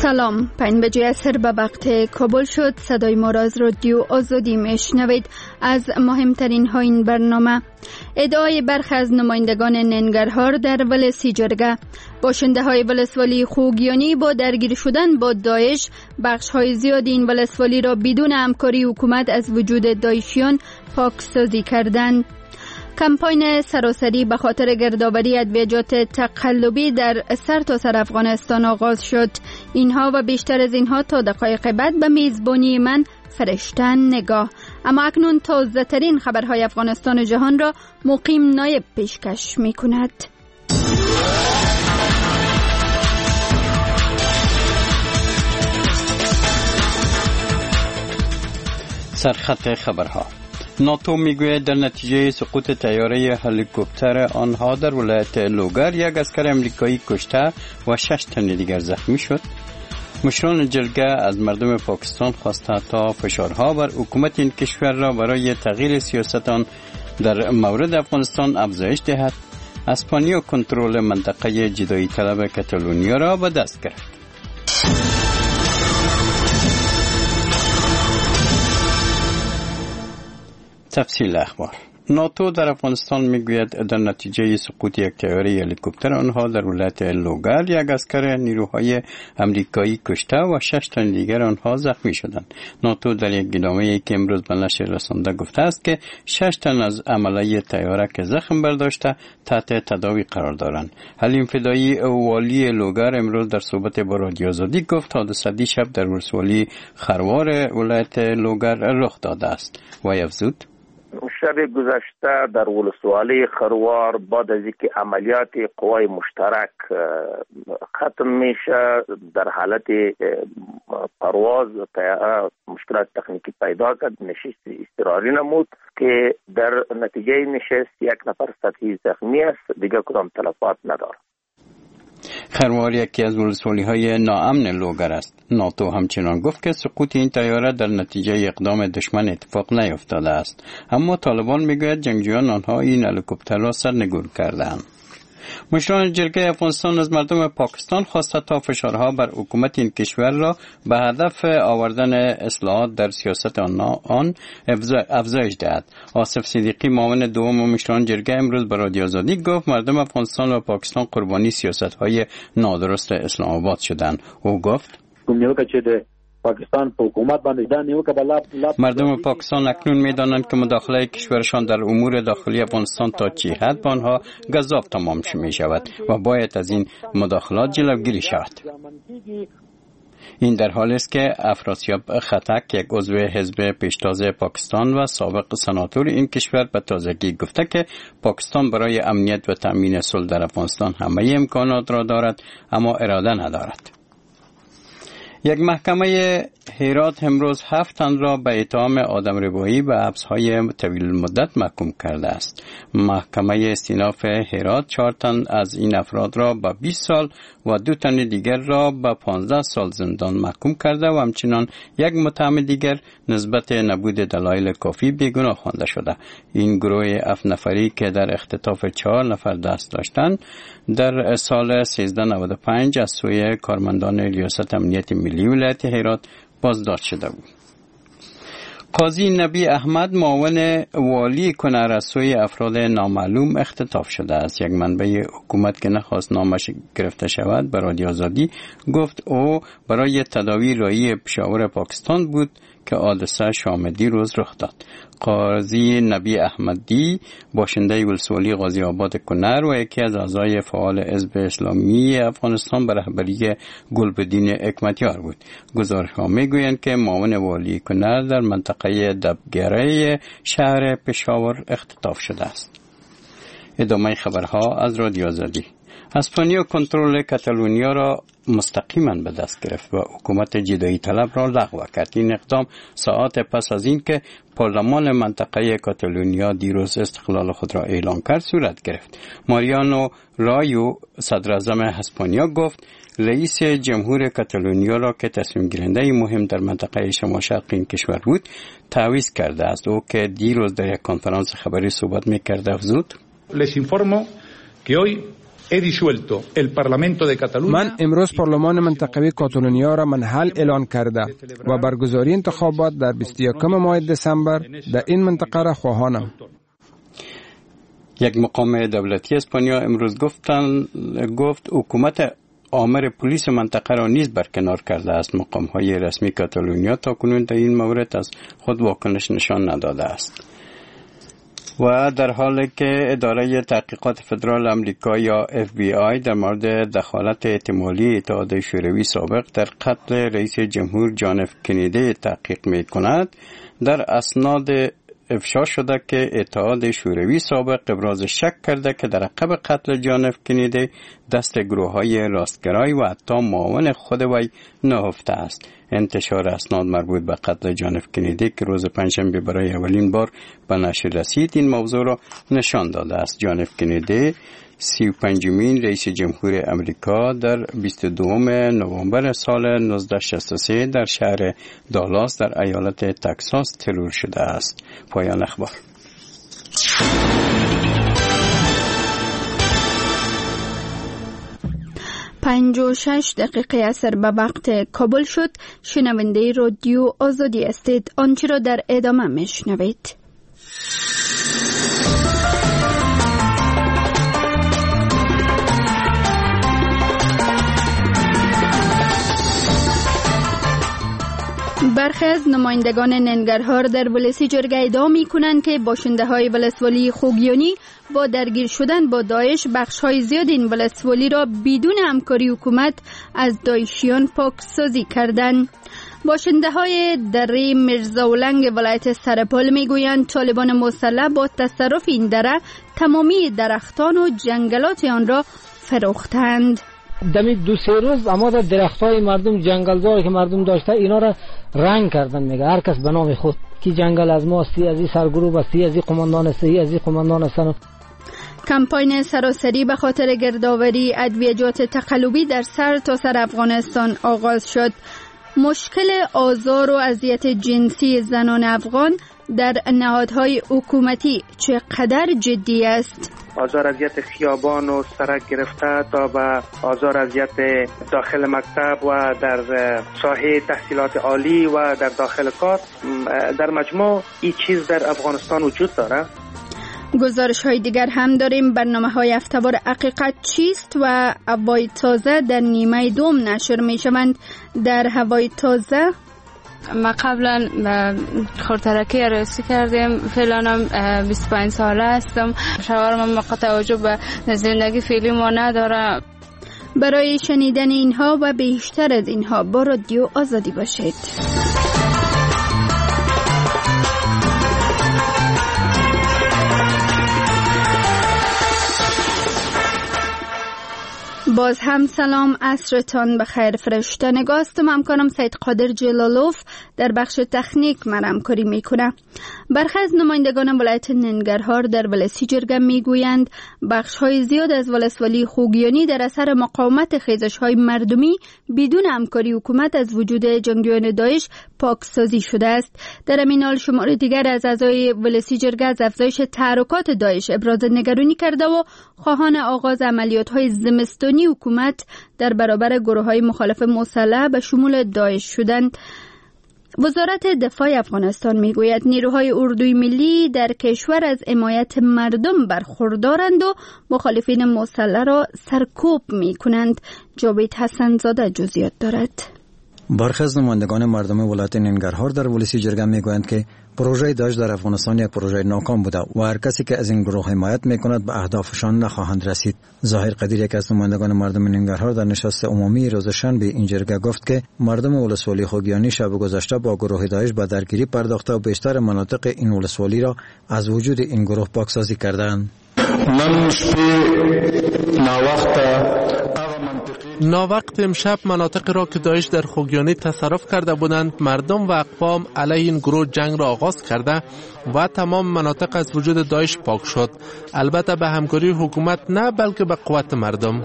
سلام، 5 بجه عصر به وقت کابل شد. صدای ما را از رادیو آزادی میشنوید. از مهمترین ها این برنامه: ادعای برخی از نمایندگان ننگرهار در ولسی جرگه، باشنده های ولسوالی خوگیانی با درگیر شدن با داعش بخش های زیادی این ولسوالی را بدون همکاری حکومت از وجود داعشیان پاکسازی کردند. کمپاین سراسری به خاطر گردآوری ادویه‌جات تقلبی در سرتاسر افغانستان آغاز شد. اینها و بیشتر از اینها تا دقایق بعد به میزبانی من فرشتن نگاه. اما اکنون تازه ترین خبرهای افغانستان و جهان را مقیم نایب پیشکش می کند. سرخط خبرها: ناتو میگوید در نتیجه سقوط طیاره هلیکوپتر آنها در ولایت لوگر یک عسکر امریکایی کشته و 6 تن دیگر زخمی شد. مشران جرگه از مردم پاکستان خواسته تا فشارها بر حکومت این کشور را برای تغییر سیاست آن در مورد افغانستان افزایش دهد. اسپانیا کنترل منطقه جدایی طلب کاتالونیا را به دست گرفت. تفصیل اخبار: ناتو در افغانستان میگوید در نتیجه سقوط یک طیاره هلیکوپتر آنها در ولایت لوگر یک عسکر نیروهای امریکایی کشته و 6 تن دیگر آنها زخمی شدند. ناتو در یک اعلامیه‌ای که امروز به نشر رسانده گفته است که 6 تن از عمله طیاره که زخم برداشته تحت تداوی قرار دارند. حلیم فدایی والی لوگر امروز در صحبت با رادیو آزادی گفت حادثه دیشب در ولسوالی خروار ولایت لوگر رخ داده است و افزود: شب گذشته در ولسوالی خروار بعد از اینکه عملیات قوای مشترک ختم میشه در حالت پرواز مشکلات تکنیکی پیدا کرد، نشست اضطراری نمود که در نتیجه نشست 1 نفر سطحی زخمی است، دیگر کدام تلفات ندارد. خروار یکی از ولسوالی‌های ناامن لوگر است. ناتو همچنان گفت که سقوط این طیاره در نتیجه اقدام دشمن اتفاق نیفتاده است، اما طالبان میگوید جنگجویان آنها این هلیکوپتر را سرنگون کردند. مشران جرگه افغانستان از مردم پاکستان خواسته تا فشارها بر حکومت این کشور را به هدف آوردن اصلاحات در سیاست آن افزایش دهد. آصف صدیقی معاون دوم مشران جرگه امروز به رادیو آزادی گفت مردم افغانستان و پاکستان قربانی سیاست‌های نادرست اسلام آباد شدند. او گفت پاکستان په حکومت باندې دا نیوکه بلاب مردم پاکستان اکنون می‌دانند که مداخله کشورشان در امور داخلی افغانستان تا چه حد به آنها گزاف تمام می‌شود و باید از این مداخلات جلوگیری شود. این در حالی است که افراسیاب خطک، یک عضو حزب پیشتاز پاکستان و سابق سناتور این کشور، به تازگی گفته که پاکستان برای امنیت و تأمین صلح در افغانستان همه امکانات را دارد اما اراده ندارد. یک محکمه هرات امروز 7 تن را به اتهام آدمربایی و حبس‌های طویل مدت محکوم کرده است. محکمه استیناف هرات 4 تن از این افراد را به 20 سال و 2 تن دیگر را به 15 سال زندان محکوم کرده و همچنان یک متهم دیگر نسبت نبود دلایل کافی بیگناه خوانده شده. این گروه 7 نفری که در اختطاف 4 نفر دست داشتند در سال 1395 از سوی کارمندان ریاست امنیت ملی ولایت هرات بازداشت شده بود. قاضی نبی احمد معاون والی کنر از سوی افراد نامعلوم اختطاف شده است. یک منبع حکومت که نخواست نامش گرفته شود به رادیو آزادی گفت او برای تداوی رایی پشاور پاکستان بود که حادثه شامدی روز رخ داد. قاضی نبی احمدی باشنده ولسوالی غازی آباد کنر و یکی از اعضای فعال حزب اسلامی افغانستان به رهبری گلبدین حکمتیار بود. گزارش‌ها می‌گویند که معاون والی کنر در منطقه دبگره شهر پشاور اختطاف شده است. ادامه خبرها از رادیو آزادی. اسپانیا کنترل کاتالونیا را مستقیما به دست گرفت و حکومت جدایی طلب را لغو کرد. این اقدام ساعات پس از این که پارلمان منطقه کاتالونیا دیروز استقلال خود را اعلام کرد صورت گرفت. ماریانو رایو صدر اعظم اسپانیا گفت رئیس جمهور کاتالونیا را که تصمیم گیرنده مهم در منطقه شمال شرق این کشور بود تعویض کرده است. او که دیروز در یک کنفرانس خبری صحبت می‌کرد افزود: Les informo que hoy من امروز پارلمان منطقوی کاتالونیا را منحل اعلان کرده و برگزاری انتخابات در 21 ماه دسامبر در این منطقه را خواهانم. یک مقام دولتی اسپانیا امروز گفت حکومت آمر پلیس منطقه را نیز برکنار کرده است. مقام‌های رسمی کاتالونیا تاکنون در این مورد از خود واکنش نشان نداده است. و در حالی که اداره تحقیقات فدرال آمریکا یا FBI در مورد دخالت احتمالی اتحاد شوروی سابق در قتل رئیس جمهور جان اف کندی تحقیق می‌کند، در اسناد افشا شده که اتحاد شوروی سابق ابراز شک کرده که در عقب قتل جان اف کندی دست گروه‌های راستگرای و حتی معاون خود وی نهفته است. انتشار اسناد مربوط به قتل جان اف کندی که روز پنجشنبه برای اولین بار به نشر رسید این موضوع را نشان داده است. جان اف کندی 35مین رئیس جمهور امریکا در 22 نوامبر سال 1963 در شهر دالاس در ایالت تگزاس ترور شده است. پایان اخبار. پنج و 6 دقیقه اثر به وقت کابل شد. شنونده رادیو آزادی هستید. آنچه را در ادامه میشنوید. برخی از نمایندگان ننگرهار در ولسی جرگه ادعا می‌کنند که باشنده‌های ولسوالی خوگیانی با درگیر شدن با داعش بخش‌های زیاد این ولسوالی را بدون همکاری حکومت از داعشیان پاکسازی کردند. باشنده‌های دره مرزاولنگ ولایت سرپال می‌گویند طالبان مسلح با تصرف این دره تمامی درختان و جنگلات آن را فروختند. دمی 2-3 روز اما در درختای مردم جنگلزار که مردم داشته اینا را رنگ کردن. میگه هر کس به نام خود کی جنگل از ما سی از این سرگروه است، سی از این قماندان است، سی از این قماندان است. کمپاین سراسری به خاطر گردآوری ادویه‌جات تقلبی در سرتاسر افغانستان آغاز شد. مشکل آزار و اذیت جنسی زنان افغان در نهادهای حکومتی چقدر جدی است؟ آزار اذیت خیابان و سرک گرفته تا به آزار اذیت داخل مکتب و در ساحه تحصیلات عالی و در داخل کار، در مجموع این چیز در افغانستان وجود داره. گزارش های دیگر هم داریم. برنامه های هفته‌وار حقیقت چیست و هوای تازه در نیمه دوم نشر می شوند. در هوای تازه ما قبلا خورترکی عروسی کردیم، فعلا 25 ساله هستم. شوهرم با توجه به زندگی فعلی ما نداره. برای شنیدن اینها و بیشتر از اینها با رادیو آزادی باشید. باز هم سلام، عصرتان بخیر. فرشتنگاه هستم. همکارم سید قادر جلالوف در بخش تکنیک من همکاری میکنه. برخی از نمایندگان ولایت ننگرهار در ولسی جرگه میگویند بخش‌های زیاد از ولسوالی خوگیانی در اثر مقاومت خیزش‌های مردمی بدون همکاری حکومت از وجود جنگجویان داعش پاکسازی شده است. در همین حال شمار دیگر از اعضای ولسی جرگه از افزایش تحرکات داعش ابراز نگرانی کرده و خواهان آغاز عملیات‌های زمستانی حکومت در برابر گروه‌های مخالف مسلح به شمول داعش شدند. وزارت دفاع افغانستان میگوید نیروهای اردوی ملی در کشور از حمایت مردم برخوردارند و مخالفین مسلح را سرکوب میکنند. جاوید حسن زاده جزئیات دارد. برخی از نمایندگان مردم ولایت ننگرهار در ولسی جرگه میگویند که پروژه داعش در افغانستان یک پروژه ناکام بوده و هر کسی که از این گروه حمایت میکند به اهدافشان نخواهند رسید. ظاهر قدیر، یک از نمایندگان مردم ننگرهار، در نشست عمومی روز شنبه این جرگه گفت که مردم ولسوالی خوگیانی شب گذشته با گروه داعش به درگیری پرداخته و بیشتر مناطق این ولسوالی را از وجود این گروه پاکسازی کردند. ناوقت امشب مناطق را که داعش در خوگیانی تصرف کرده بودند، مردم و اقوام علیه این گروه جنگ را آغاز کرده و تمام مناطق از وجود داعش پاک شد. البته به همکاری حکومت نه، بلکه به قوت مردم.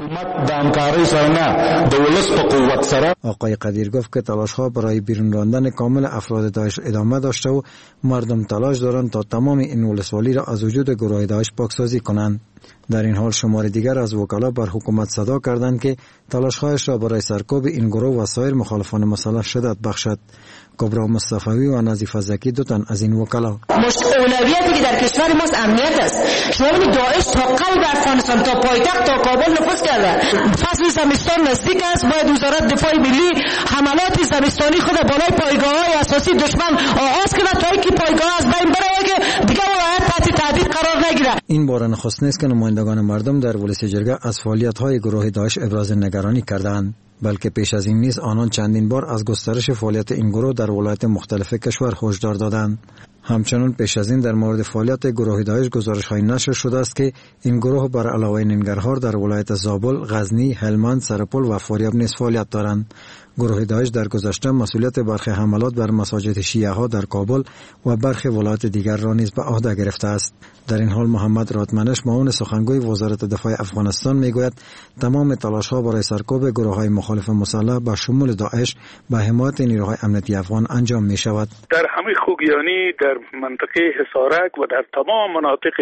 آقای قدیر گفت که تلاش‌ها برای بیرون راندن کامل افراد داعش ادامه داشته و مردم تلاش دارند تا تمام این ولسوالی را از وجود گروه داعش پاکسازی کنند. در این حال شمار دیگر از وکلا بر حکومت صدا کردند که تلاش‌هایش را برای سرکوب این گروه و سایر مخالفان مسلح شدت بخشد. کبرا مصطفی و نظیفه زکی دو تن از این وکلا. اولویتی که در کشور ما امنیت است. شما ببینید داعش تا قلب افغانستان، تا پایتخت، تا کابل نفوذ کرده. فصل زمستان نزدیک است، باید وزارت دفاع ملی حملات زمستانی خود بالای پایگاه‌های اساسی دشمن آغاز کنه تا اینکه پایگاه از بین بره که دیگه ولایت تحت تهدید قرار نگیره. این بار نخست نیست که نمایندگان مردم در ولسی جرگه از فعالیت‌های گروه داعش ابراز نگرانی کردند، بلکه پیش از این نیز آنان چندین بار از گسترش فعالیت این گروه در ولایت مختلف کشور هشدار دادند. همچنین پیش از این در مورد فعالیت گروه داعش گزارش‌های نشر شده است که این گروه بر علاوه ننگرهار در ولایت زابل، غزنی، هلمند، سرپل و فاریاب نیز فعالیت دارند. گروه داعش در گذشته مسئولیت برخی حملات بر مساجد شیعه ها در کابل و برخی ولایات دیگر را نیز به عهده گرفته است. در این حال محمد راتمنش، معاون سخنگوی وزارت دفاع افغانستان، میگوید تمام تلاش‌ها برای سرکوب گروه‌های مخالف مسلح با شمول داعش به حمایت نیروهای امنیتی افغان انجام می‌شود. در همه خوگیانی، در منطقه حصارک و در تمام مناطق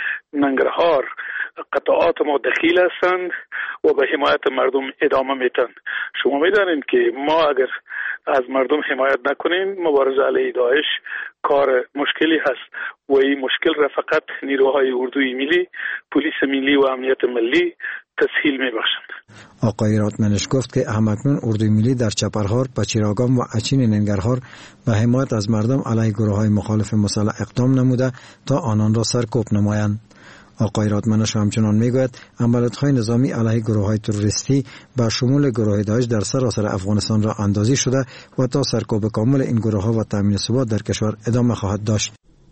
ننگرهار قطعات ما دخیل هستند و به حمایت مردم ادامه میتن. شما میدانید که ما اگر از مردم حمایت نکنیم، مبارزه علیه داعش کار مشکلی هست و این مشکل را فقط نیروهای اردوی ملی، پلیس ملی و امنیت ملی تسهیل میبخشند. آقای راتمنش گفت که همکنون اردوی ملی در چپرهار، پچیراگام و اچین ننگرهار به حمایت از مردم علیه گروه‌های مخالف مسلح اقدام نموده تا آنان را سرکوب نمایند. آقای راتمنش همچنان میگوید عملیات‌های نظامی علیه گروه‌های تروریستی با شمول گروه داعش در سراسر افغانستان را اندازی شده و تا سرکوب کامل این گروه‌ها و تامین ثبات در کشور ادامه خواهد داشت.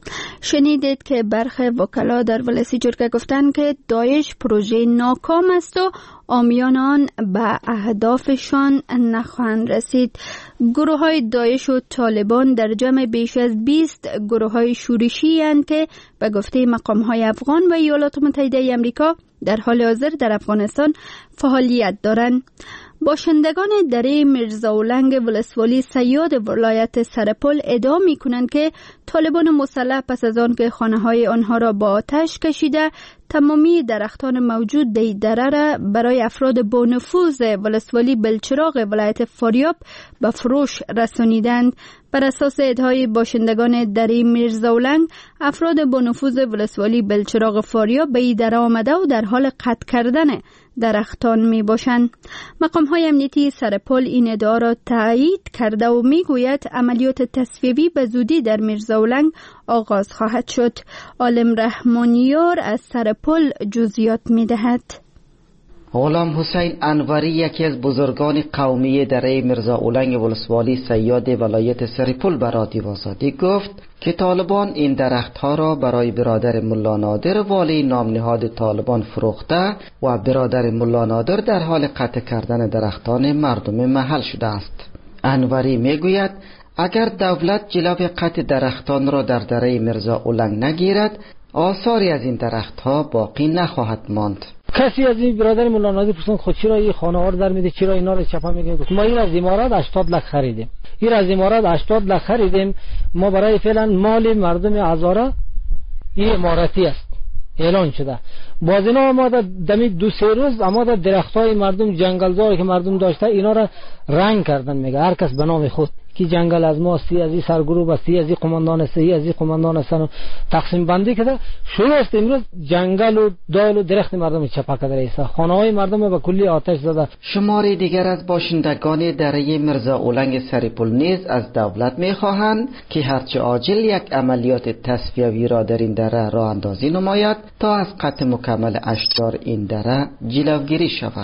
شنیدید که برخی وکلا در ولسی جرگه گفتند که داعش پروژه ناکام است و عامیان آن به اهدافشان نخواهند رسید. گروه های داعش و طالبان در جمع بیش از 20 گروه های شورشی اند که به گفته مقام های افغان و ایالات متحده آمریکا در حال حاضر در افغانستان فعالیت دارند. باشندگان دره میرزاولنگ ولسوالی صیاد ولایت سرپل ادعا می کنند که طالبان مسلح پس از آن که خانه های آنها را با آتش کشیده تمامی درختان موجود در دره را برای افراد با نفوذ ولسوالی بلچراغ ولایت فاریاب به فروش رسانیدند. بر اساس ادعای باشندگان دره میرزاولنگ، افراد با نفوذ ولسوالی بلچراغ فاریاب به این دره آمده و در حال قطع کردن درختان می باشند. مقام های امنیتی سرپل این ادعا را تایید کرده و می گوید عملیات تصفیه‌ای به زودی در میرزاولنگ آغاز خواهد شد. عالم رحمانیار از سرپل جزئیات می دهد. غلام حسین انوری، یکی از بزرگان قومی دره میرزاولنگ ولسوالی صیاد ولایت سرپل، به رادیو آزادی گفت که طالبان این درختها را برای برادر ملا نادر والی نام نهاد طالبان فروخته و برادر ملا نادر در حال قطع کردن درختان مردم محل شده است. انوری میگوید اگر دولت جلوی قطع درختان را در دره میرزاولنگ نگیرد، آثاری از این درختها باقی نخواهد ماند. کسی از این برادر مولا نادر پرسید خود چرا این خانه ها رو در میده، چرا اینا رو چپا میگه؟ ما این از امارات 80 لک خریدیم. این از امارات 80 لک خریدیم. ما برای فعلا مال مردم هزاره این اماراتی است اعلان شده. باز اینا ما دمی 2-3 روز اما درختای مردم جنگلزار که مردم داشته اینا را رنگ کردن. میگه هر کس به نام خود که جنگل از ما سی از این سرگروه و سی از این قماندان سی از این قماندان سن تقسیم بندی کرده. شروع است امروز جنگل و دال و درخت مردم چپا کرده ایسا. خانه های مردم به کلی آتش زده. شمار دیگر از باشندگان دره میرزاولنگ سرپل نیز از دولت میخواهند که هرچه عاجل یک عملیات تصفیه‌ای را در این دره راه اندازی نماید تا از قطع مکمل اشجار این دره جلوگیری شود.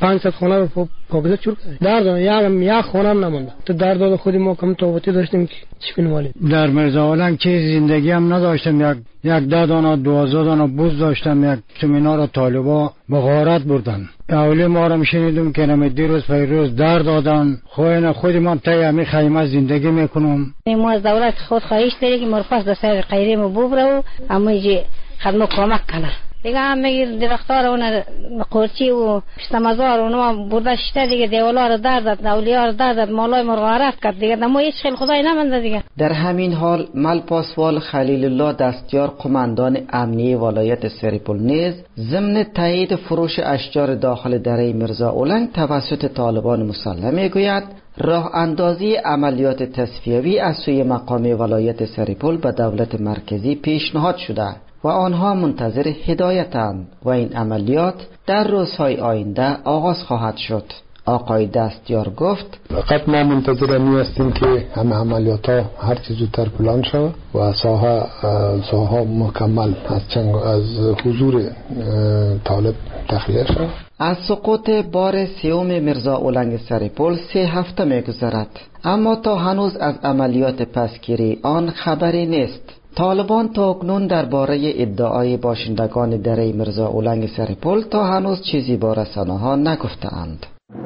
500 خانه رو پاکیزه چور کرد. درد یک خانه هم نمونده. تو درد خودی ما کم توبتی داشتیم که چی کنیم. در مرزاولنگ چیز زندگی هم نداشتم. یک 10 دانه 12 دانه بوز داشتم. یک چمینا رو طالبا به غارت بردن. اولی ما رو میشنیدم که نمی دیروز پیروز درد دادن. خودی من تای همی خیمه زندگی میکنم. ما از دولت خود خواهش داری که مرخص در سر خیری ما ببره و اما یه خدمت کمک کنه. دیگه همه درختار اون قرچی و پشتمزار اونو برده شده دیگه دیوالا رو دردد اولیاء رو دردد مالای مرغارت کرد دیگه نمو هیچ خیل خدای نمنده دیگه. در همین حال ملپاسوال خلیل الله دستیار قماندان امنیه ولایت سریپول نیز ضمن تایید فروش اشجار داخل دره مرزا اولنگ توسط طالبان مسلح میگوید راه اندازی عملیات تصفیوی از سوی مقام ولایت سریپول به دولت مرکزی پیشنهاد شده و آنها منتظر هدایتند و این عملیات در روزهای آینده آغاز خواهد شد. آقای دستیار گفت فقط ما منتظر هستیم که همه عملیات ها هر چیز زودتر پلان شود و ساحه مکمل از حضور طالب تخلیه شود. از سقوط بار سیوم مرزا اولنگ سریپول 3 هفته می‌گذرد، اما تا هنوز از عملیات پسگیری آن خبری نیست. طالبان تا اکنون درباره ادعای باشندگان دره مرزا اولنگ سریپول تا هنوز چیزی با رسانه‌ها نگفته‌اند.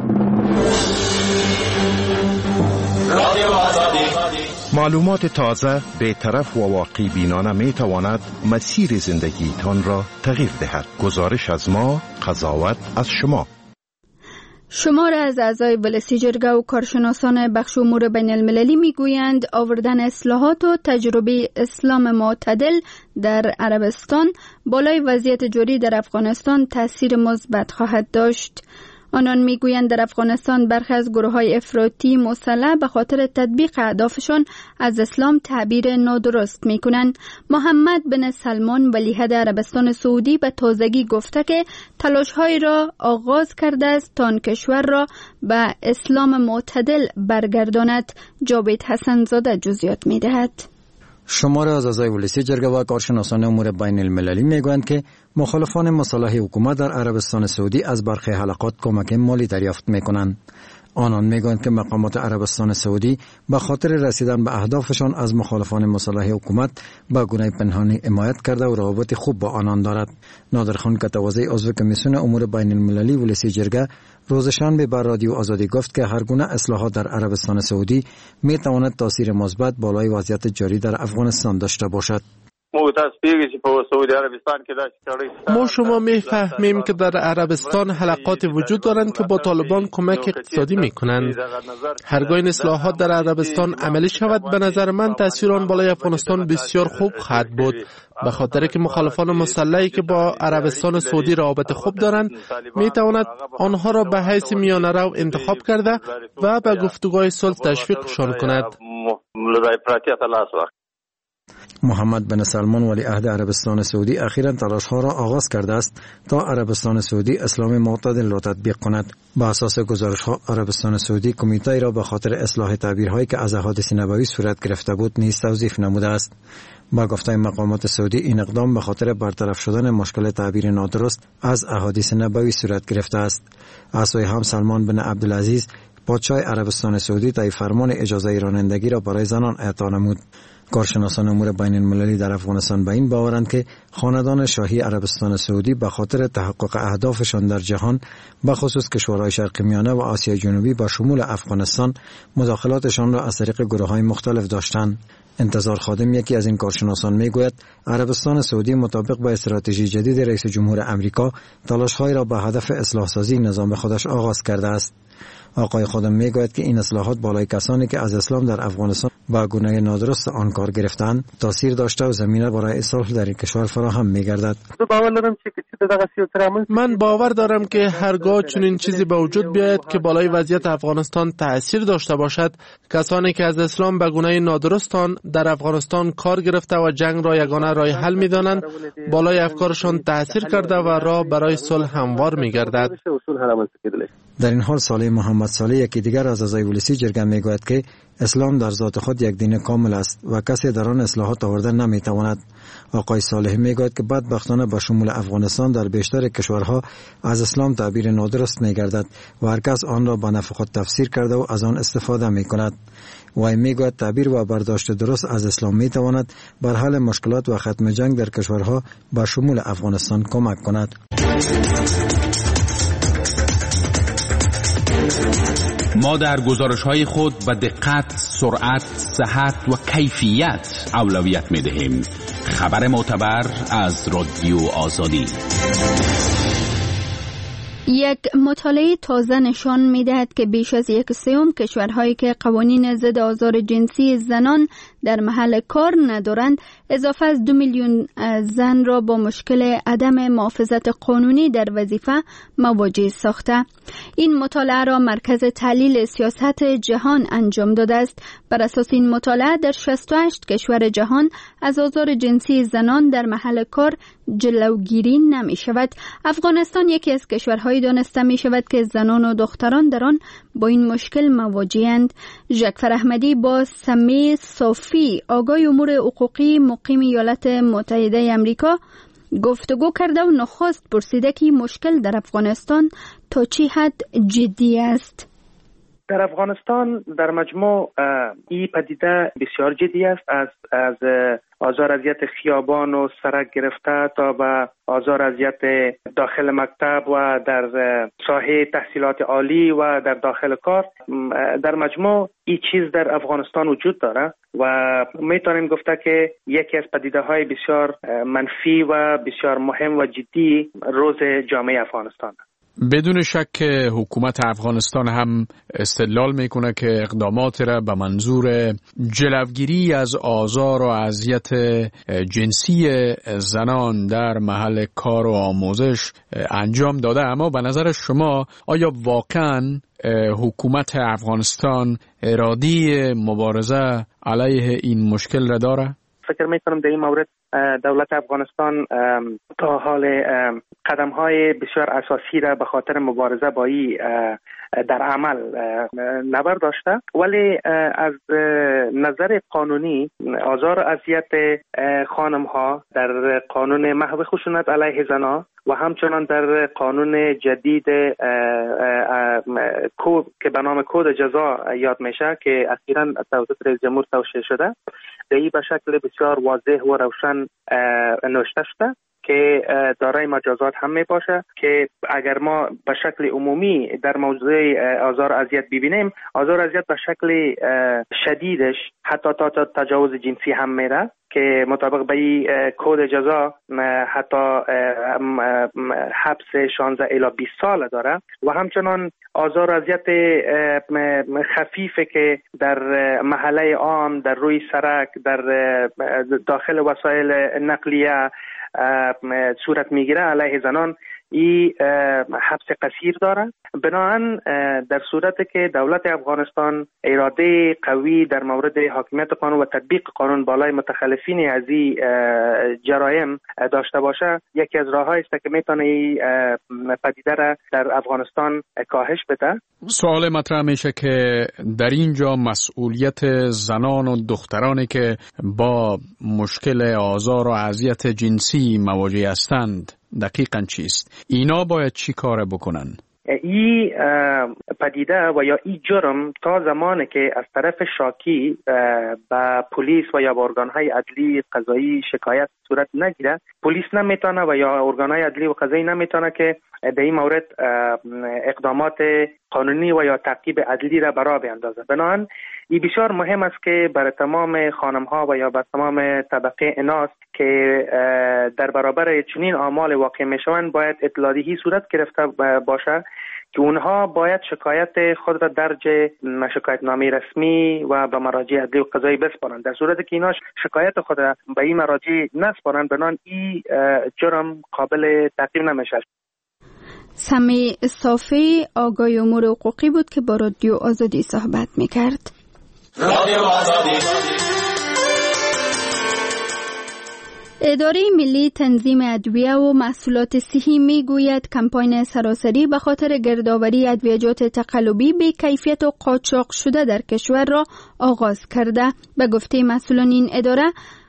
معلومات تازه، بی‌طرف و واقعی بینانه می تواند مسیر زندگیتان را تغییر دهد. گزارش از ما، قضاوت از شما. شمار از اعضای ولسی جرگه و کارشناسان بخش امور بین المللی می گویند آوردن اصلاحات و تجربه اسلام معتدل در عربستان بالای وضعیت جاری در افغانستان تأثیر مثبت خواهد داشت. آنان میگویند در افغانستان برخی از گروه‌های افراطی مسلح به خاطر تطبیق اهدافشان از اسلام تعبیر نادرست میکنند. محمد بن سلمان ولیعهد عربستان سعودی به تازگی گفته که تلاش‌هایی را آغاز کرده است تا آن کشور را به اسلام معتدل برگرداند. جاوید حسن زاده جزئیات میدهد. شمار از اعضای ولسی جرگه و کارشناسان امور بین المللی میگویند که مخالفان مصالح حکومت در عربستان سعودی از برخی حلقات کمک مالی دریافت میکنند. آنان میگویند که مقامات عربستان سعودی به خاطر رسیدن به اهدافشان از مخالفان مصالح حکومت به گونه پنهانی حمایت کرده و روابط خوب با آنان دارد. نادرخان کتوازی عضو کمیسیون امور بین المللی ولسی جرگه روز شنبه به رادیو آزادی گفت که هر گونه اصلاحات در عربستان سعودی می تواند تاثیر مثبت بالای وضعیت جاری در افغانستان داشته باشد. ما شما میفهمیم که در عربستان حلقات وجود دارند که با طالبان کمک اقتصادی میکنند. هرگاه این اصلاحات در عربستان عملی شود به نظر من تاثیر آن بالای افغانستان بسیار خوب خواهد بود، به خاطر که مخالفان مسلحی که با عربستان سعودی روابط خوب دارند میتواند آنها را به حیث میانه رو انتخاب کرده و به گفتگوهای صلح تشویقشان کند. محمد بن سلمان ولیعهد عربستان سعودی اخیراً تلاش‌ها را آغاز کرده است تا عربستان سعودی اسلام معتدل را تطبیق کند. با اساس گزارش‌ها عربستان سعودی کمیته را به خاطر اصلاح تعبیرهایی که از احادیث نبوی صورت گرفته بود نیز توظیف نموده است. با گفته مقامات سعودی این اقدام به خاطر برطرف شدن مشکل تعبیر نادرست از احادیث نبوی صورت گرفته است. از سوی هم سلمان بن عبدالعزیز پادشاه عربستان سعودی طی فرمان اجازه رانندگی را برای زنان اعطا نمود. کارشناسان امور بین المللی در افغانستان به این باورند که خاندان شاهی عربستان سعودی به خاطر تحقق اهدافشان در جهان به خصوص کشورهای شرق میانه و آسیای جنوبی به شمول افغانستان مداخلاتشان را از طریق گروه‌های مختلف داشتند. انتظار خادم یکی از این کارشناسان میگوید عربستان سعودی مطابق با استراتژی جدید رئیس جمهور امریکا تلاش‌هایی را به هدف اصلاح سازی نظام خودش آغاز کرده است. آقای خادم میگوید که این اصلاحات بالای کسانی که از اسلام در افغانستان با گونه نادرست آن کار گرفتند تاثیر داشته و زمینه برای اصلاح در این کشور فراهم میگردد. من باور دارم که هرگاه چنین چیزی به وجود بیاید که بالای وضعیت افغانستان تأثیر داشته باشد، کسانی که از اسلام به گونه نادرست آن در افغانستان کار گرفته و جنگ را یگانه راه حل می‌دانند، بالای افکارشان تأثیر کرده و راه برای صلح هموار می‌گردد. در این حال صالح محمد صالح یکی دیگر از اعضای ولسی جرگه میگوید که اسلام در ذات خود یک دین کامل است و کسی در آن اصلاحات آوردن نمیتواند. آقای صالحی میگوید که بدبختانه با شمول افغانستان در بیشتر کشورها از اسلام تعبیر نادرست میگردد و هر کس آن را به نفع خود تفسیر کرده و از آن استفاده میکند. وی میگوید تعبیر و برداشت درست از اسلام میتواند بر حل مشکلات و ختم جنگ در کشورها با شمول افغانستان کمک کند. ما در گزارش‌های خود به دقت، سرعت، صحت و کیفیت اولویت می‌دهیم. خبر معتبر از رادیو آزادی. یک مطالعه تازه نشان می‌دهد که بیش از 1/3 کشورهایی که قوانین ضد آزار جنسی زنان در محل کار ندارند، اضافه از 2 میلیون زن را با مشکل عدم محافظت قانونی در وظیفه مواجه ساخته. این مطالعه را مرکز تحلیل سیاست جهان انجام داده است. بر اساس این مطالعه در 68 کشور جهان از آزار جنسی زنان در محل کار جلوگیری نمی شود. افغانستان یکی از کشورهایی دانسته می شود که زنان و دختران در آن با این مشکل مواجه‌اند. ژکفر احمدی با سمی صافی، آگاه امور حقوقی مقیم ایالات متحده آمریکا، گفتگو کرده و نخست پرسیده که مشکل در افغانستان تا چه حد جدی است. در افغانستان در مجموع این پدیده بسیار جدی است، از آزار اذیت خیابان و سرک گرفته تا به آزار اذیت داخل مکتب و در ساحه تحصیلات عالی و در داخل کار. در مجموع این چیز در افغانستان وجود داره و میتونیم گفته که یکی از پدیده‌های بسیار منفی و بسیار مهم و جدی روز جامعه افغانستان. بدون شک حکومت افغانستان هم استدلال میکنه که اقدامات را به منظور جلوگیری از آزار و اذیت جنسی زنان در محل کار و آموزش انجام داده، اما به نظر شما آیا واقعاً حکومت افغانستان ارادی مبارزه علیه این مشکل را داره؟ فکر میکنم در این مورد دولت افغانستان تا حال قدم‌های بسیار اساسی را به خاطر مبارزه با این در عمل نبرداشته، ولی از نظر قانونی آزار و اذیت خانم‌ها در قانون محو خشونت علیه زنان و همچنان در قانون جدید که به نام کد جزا یاد میشه که اخیراً توسط رئیس جمهور توشیح شده، این به شکل بسیار واضح و روشن نوشته شده که دارای مجازات هم می باشه که اگر ما به شکل عمومی در موضوع آزار و اذیت ببینیم، آزار و اذیت به شکل شدیدش حتی تا تجاوز جنسی هم میره که مطابق به این کد جزا حتی حبس 16 الی 20 سال داره و همچنان آزار و اذیت خفیفه که در محله عام، در روی سرک، در داخل وسایل نقلیه صورت میگیره علیه زنان، این حبس قصیر داره. بنابراین در صورتی که دولت افغانستان اراده قوی در مورد حاکمیت قانون و تطبیق قانون بالای متخلفین از این جرایم داشته باشه، یکی از راه‌هایی است که میتونه این پدیده را در افغانستان کاهش بده. سوال مطرح میشه که در اینجا مسئولیت زنان و دخترانی که با مشکل آزار و اذیت جنسی مواجه هستند دقیقاً چیست؟ اینا باید چی کار بکنن؟ این پدیده و یا این جرم تا زمانی که از طرف شاکی به پلیس و یا به ارگانهای عدلی قضایی شکایت صورت نگیره، پلیس نمیتونه و یا ارگانهای عدلی و قضایی نمیتونه که در این مورد اقدامات قانونی و یا تعقیب عدلی را برا بیندازه. بنابراین این بسیار مهم است که برای تمام خانم‌ها و یا برای تمام طبقه اناث که در برابر چنین اعمال واقع میشوند باید اطلاعیه‌ای صورت گرفته باشه که اونها باید شکایت خود را درج شکایتنامه رسمی و به مراجع عدلی و قضایی بسپارند. در صورتی که اینا شکایت خود را به این مراجع نسپارند، بنابراین این جرم قابل تعقیب نمیشه. سمی صافی آگاه امور حقوقی بود که با رادیو آزادی صحبت میکرد. رادیو آزادی. اداره ملی تنظیم ادویه و محصولات صحی میگوید کمپاین سراسری به خاطر گردآوری ادویجات تقلبی به کیفیت و قاچاق شده در کشور را آغاز کرده. به گفته مسئولان این اداره،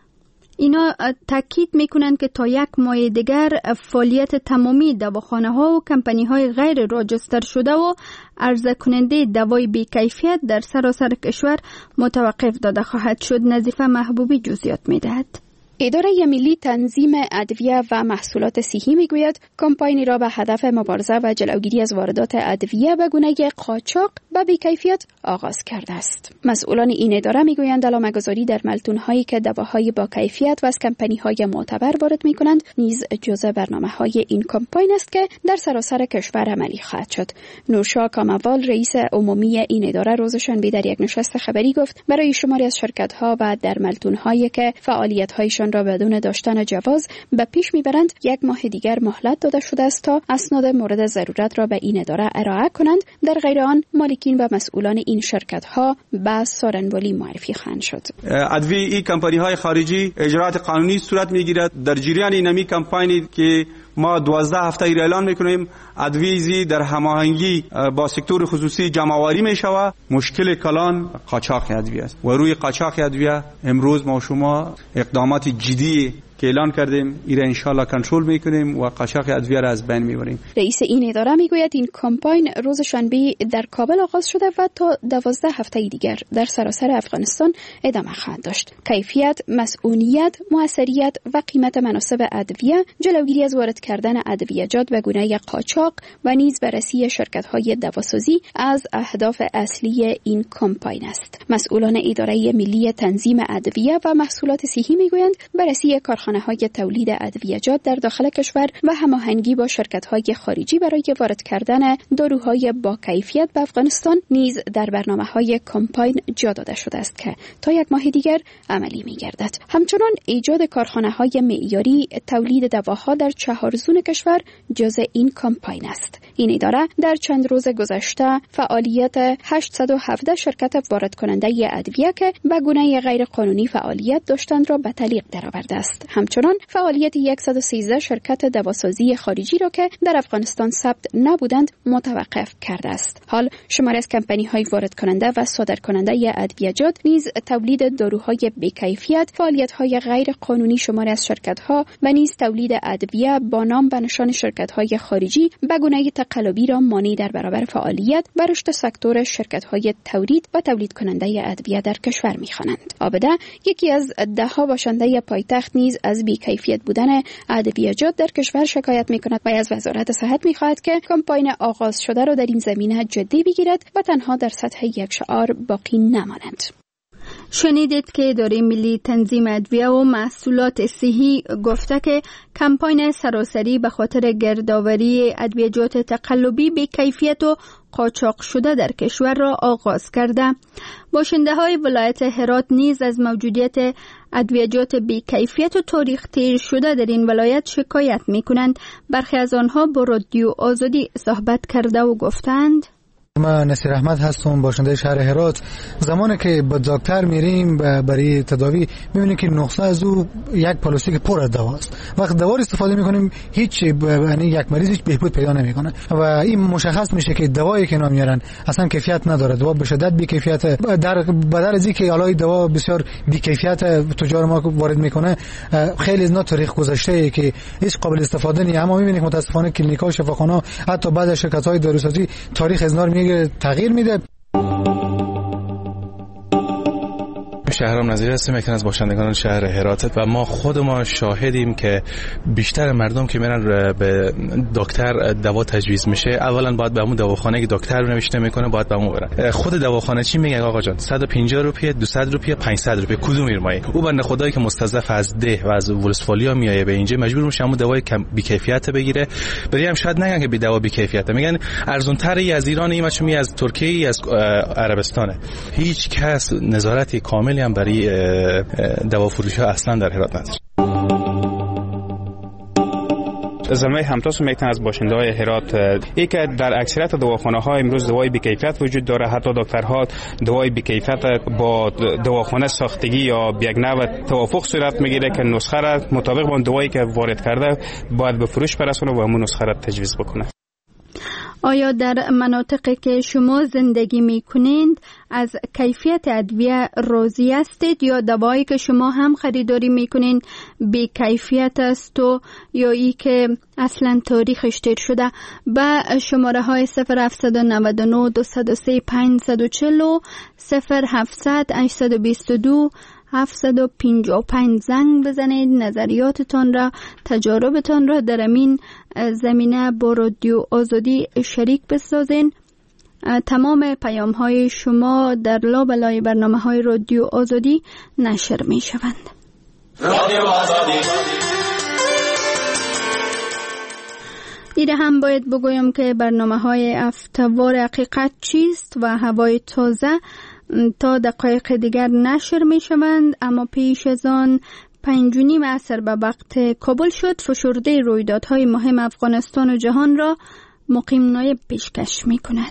اینا تاکید میکنند که تا یک ماه دیگر فعالیت تمامی دواخانه ها و کمپانی های غیر راجستر شده و عرضه کننده دوای بی کیفیت در سراسر کشور متوقف داده خواهد شد. نظیفه محبوبی جزئیات میدهد. اداره ملی تنظیم ادویه و محصولات صحی میگوید کمپاینی را به هدف مبارزه و جلوگیری از واردات ادویه به گونه قاچاق و بی‌کیفیت آغاز کرده است. مسئولان این اداره میگویند علامه‌گذاری در ملتون‌هایی که دواهای با کیفیت و از کمپانی‌های معتبر وارد می‌کنند نیز جزء برنامه‌های این کمپاین است که در سراسر کشور عملی خواهد شد. نوشا کاموال رئیس عمومی این اداره روز شنبه در یک نشست خبری گفت برای شماری از شرکت‌ها و در ملتون‌هایی که فعالیت‌هایشان را بدون داشتن جواز به پیش میبرند یک ماه دیگر مهلت داده شده است تا اسناد مورد ضرورت را به این اداره ارائه کنند. در غیر آن مالکین و مسئولان این شرکت‌ها به سارنوالی معرفی خواهند شد. ادویه این کمپانی‌های خارجی اجرات قانونی صورت میگیرد. در جریان این کمپاینی که ما 12 هفته ای اعلان میکنیم ادویه در هماهنگی با سکتور خصوصی جمع‌آوری میشود. مشکل کلان قاچاق ادویه است و روی قاچاق ادویه امروز ما شما اقدامات جدی که اعلان کردیم ایره انشالله کنترل میکنیم و قاچاق ادویه را از بین میبریم. رئیس این اداره میگوید این کمپاین روز شنبه در کابل آغاز شده و تا 12 هفته دیگر در سراسر افغانستان ادامه خواهد داشت. کیفیت، مسئولیت، موثریت و قیمت مناسب ادویه، جلوگیری از وارد کردن ادویجات به گونه قاچاق و نیز بررسی شرکت‌های دواسازی از اهداف اصلی این کمپاین است. مسئولان اداره ملی تنظیم ادویه و محصولات صحی میگویند بررسی کارخانه‌های تولید ادویجات در داخل کشور و هماهنگی با شرکت‌های خارجی برای وارد کردن داروهای با کیفیت به افغانستان نیز در برنامه‌های کمپاین جا داده شده است که تا یک ماه دیگر عملی می‌گردد. همچنان ایجاد کارخانه‌های معیاری تولید دواها در 4 زون کشور جزء این کمپاین است. این اداره در چند روز گذشته فعالیت 817 شرکت وارد کننده ادویه که به گونه غیر قانونی فعالیت داشتند را به تعلیق درآورده است. همچنان فعالیت 113 شرکت دواسازی خارجی را که در افغانستان ثبت نبودند متوقف کرده است. حال شماری از کمپانی‌های وارد کننده و صادر کننده ادویجات نیز تولید داروهای بی‌کیفیت، فعالیت‌های غیر قانونی شماری از شرکت‌ها و نیز تولید ادویه با نام و نشان شرکت‌های خارجی به گونه تقلبی را مانع در برابر فعالیت و رشد سکتور شرکت‌های تولید و تولید کننده ادویه در کشور می‌خوانند. آبده یکی از ده‌ها باشنده پایتخت نیز از بی‌کیفیت بودن ادویجات در کشور شکایت می‌کند و از وزارت صحت می‌خواهد که کمپاین آغاز شده را در این زمینه جدی بگیرد و تنها در سطح یک شعار باقی نماند. شنیدید که اداره ملی تنظیم ادویه و محصولات صحی گفته که کمپاین سراسری به خاطر گردآوری ادویجات تقلبی به کیفیت و قاچاق شده در کشور را آغاز کرده. باشنده های ولایت هرات نیز از موجودیت ادویجات بی کیفیت و تاریخ تیر شده در این ولایت شکایت می کنند. برخی از آنها با رادیو آزادی صحبت کرده و گفتند: من نصیر احمد هستم، باشنده شهر هرات. زمانی که به دکتر میریم برای تداوی میبینیم که نسخه از او یک پلاستیک پر از دواست. وقت دوا استفاده میکنیم هیچ یعنی یک مریض هیچ بهبود پیدا نمیکنه و این مشخص میشه که دوایی که نمیارن اصلا کیفیت نداره. دوا به شدت بی کیفیت. بدر از اینکه الان دوا بسیار بی کیفیت تجار ما وارد میکنه، خیلی از تاریخ گذشته که هیچ قابل استفاده نیست. اما میبینیم متاسفانه کلینیک‌ها و شفاخانه‌ها حتی بعد از شرکت‌های داروسازی تاریخ ازنار تغییر میده. شهرام نظیر هستم، یکی از باشندگان شهر هرات و ما خود ما شاهدیم که بیشتر مردم که میرن به دکتر دوا تجویز میشه، اولا باید به همون دواخانه که دکتر نوشته میکنه باید به همون برن. خود دواخانه چی میگه آقا جان؟ 150 روپیه، 200 روپیه، 500 روپیه کدوم میرمایه؟ او بنده خدایی که مستضعف از ده و از ولسفالیا میایه به اینجا مجبور میشه همون دوای بی کیفیت بگیره. بریم شاید نگن که بی دوا بی کیفیت، میگن ارزون تری از ایران، این چون از ترکیه، از عربستانه. هیچ کس نظارتی کاملی هم برای دوا فروشی ها اصلا در هرات نداره. زلمه همتاس میتن از باشنده های هرات ای که در اکثریت دواخانه ها امروز دوای بی‌کیفیت وجود داره، حتی دکترها دوای بی‌کیفیت با دواخانه ساختگی یا یک نوع توافق صورت میگیره که نسخه را مطابق با دوایی که وارد کرده باید به فروش برسونه و همون نسخه را تجویز بکنه. آیا در مناطقی که شما زندگی می کنید از کیفیت ادویه راضی هستید یا دوایی که شما هم خریداری می کنید بی کیفیت است و یا ای که اصلا تاریخش تیر شده؟ به شماره های 0799 203 540 0700 822 755 زنگ بزنید، نظریاتتان را، تجاربتان را در این زمینه با رادیو آزادی شریک بسازین. تمام پیام های شما در لابلای برنامه های رادیو آزادی نشر می شوند. رادیو آزادی. ایره هم باید بگویم که برنامه های هفته‌وار حقیقت چیست و هوای تازه تا دقایق دیگر نشر می شوند، اما پیش از آن 5:30 عصر به وقت کابل شد فشرده رویدادهای مهم افغانستان و جهان را مقیم نایب پیشکش می کند.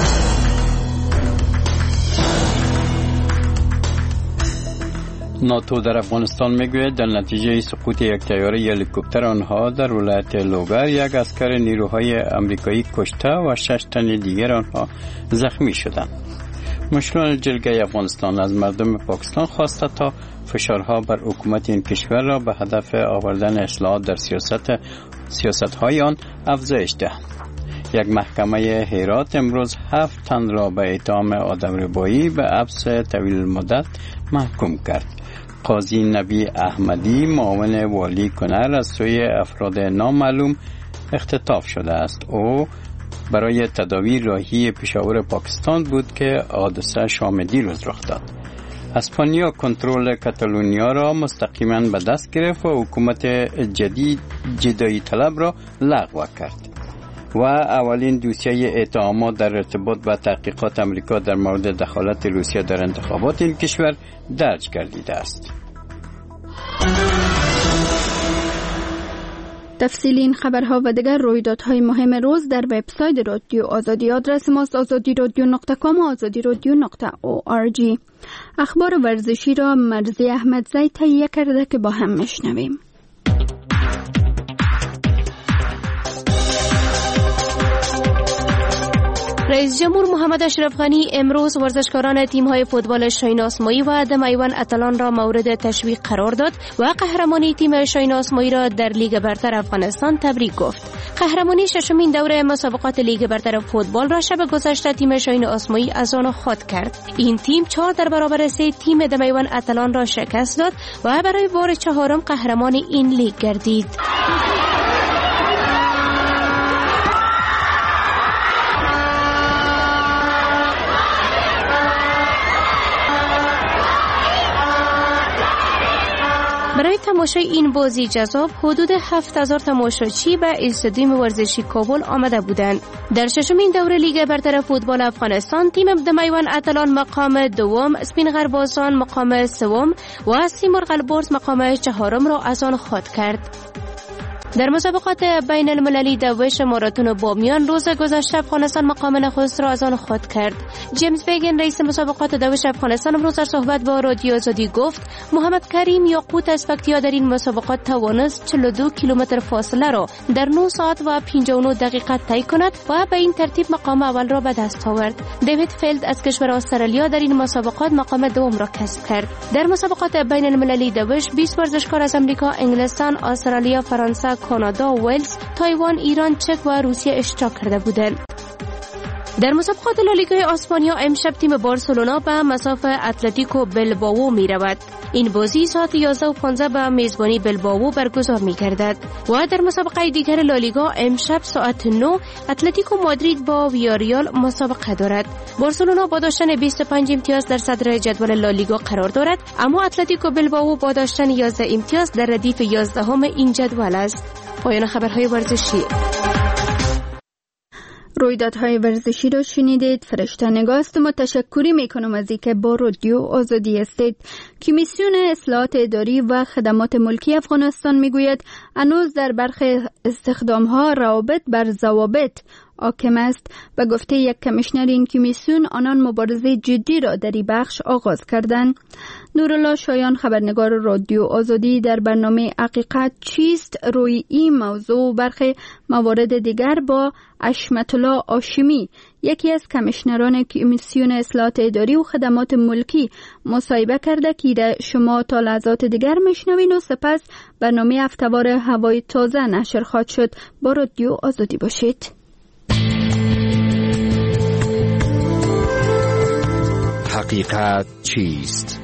ناتو در افغانستان میگوید در نتیجه سقوط یک طیاره هلیکوپتر آنها در ولایت لوگر یک عسکر نیروهای آمریکایی کشته و 6 تن دیگر آنها زخمی شدند. مشران جلگه افغانستان از مردم پاکستان خواسته تا فشارها بر حکومت این کشور را به هدف آوردن اصلاحات در سیاست‌های آن افزایش دهند. یک محکمه هرات امروز 7 تن را به اتهام آدمربایی به حبس طویل مدت محکوم کرد. قاضی نبی احمدی معاون والی کنر از سوی افراد نامعلوم اختطاف شده است. او برای تداوی راهی پشاور پاکستان بود که حادثه شام دیروز رخ داد. اسپانیا کنترل کاتالونیا را مستقیما به دست گرفت و حکومت جدید جدایی طلب را لغو کرد و اولین دوسیه اتهامات در ارتباط با تحقیقات امریکا در مورد دخالت روسیه در انتخابات این کشور درج گردیده است. تفصیل این خبرها و دیگر رویدادهای مهم روز در وبسایت رادیو آزادی. آدرس ماست azadiradio.com و azadiradio.org. اخبار ورزشی را مرزی احمدزی تهیه کرده که با هم میشنویم. رئیس جمهور محمد اشرف غنی امروز ورزشکاران تیم‌های فوتبال شاهین آسمایی و دمیوان اتلان را مورد تشویق قرار داد و قهرمانی تیم شاهین آسمایی را در لیگ برتر افغانستان تبریک گفت. قهرمانی ششمین دوره مسابقات لیگ برتر فوتبال را شب گذشته تیم شاهین آسمایی از آن خود کرد. این تیم 4 در برابر 3 تیم دمیوان اتلان را شکست داد و برای بار 4 قهرمان این لیگ گردید. برای تماشای این بازی جذاب حدود 7000 تماشاچی به استادیوم ورزشی کابل آمده بودند. در ششمین دوره لیگ برتر فوتبال افغانستان تیم دمیوان اتلان مقام دوم، سپین غربازان مقام سوم و سیمرغ البرز مقام 4 را از آن خود کرد. در مسابقات بین المللی دوش ماراتون بامیان روز گذشته افغانستان مقام نخست را از آن خود کرد. جیمز بیگن رئیس مسابقات دوش افغانستان امروز در صحبت با رادیو آزادی گفت محمد کریم یاقوت اسپکتیا در این مسابقات توانست 42 کیلومتر فاصله را در 9 ساعت و 59 دقیقه طی کند و به این ترتیب مقام اول را به دست آورد. دیوید فیلد از کشور استرالیا در این مسابقات مقام دوم را کسب کرد. در مسابقات بین المللی دوش 20 ورزشکار از امریکا، انگلستان، استرالیا، فرانسه، کانادا، ویلز، تایوان، ایران، چک و روسیه اشتراک کرده بودند. در مسابقات لالیگای اسپانیا امشب تیم بارسلونا به مصاف اتلتیکو بلبائو می رود. این بازی ساعت 11:15 به میزبانی بلبائو برگزار می گردد و در مسابقه دیگر لالیگا امشب ساعت 9 اتلتیکو مادرید با ویاریال مسابقه دارد. بارسلونا با داشتن 25 امتیاز در صدر جدول لالیگا قرار دارد، اما اتلتیکو بلبائو با داشتن 11 امتیاز در ردیف 11 این جدول است. پایان خبرهای ورزشی. رویدادهای ورزشی را شنیدید. فرشته نگاست. متشکری میکنم از اینکه با رادیو آزادی هستید. کمیسیون اصلاحات اداری و خدمات ملکی افغانستان میگوید هنوز در برخی استخدامها روابط بر ضوابط حاکم است. به گفته یک کمیشنر این کمیسیون آنان مبارزه جدی را در این بخش آغاز کردند. نورالله شایان خبرنگار رادیو آزادی در برنامه حقیقت چیست روی این موضوع و برخی موارد دیگر با حشمت الله هاشمی یکی از کمیشنران کمیسیون اصلاحات اداری و خدمات ملکی مصاحبه کرده که شما تا لحظات دیگر میشنوین و سپس برنامه هفته‌وار هوای تازه نشر خواهد شد. با رادیو آزادی باشید. حقیقت چیست؟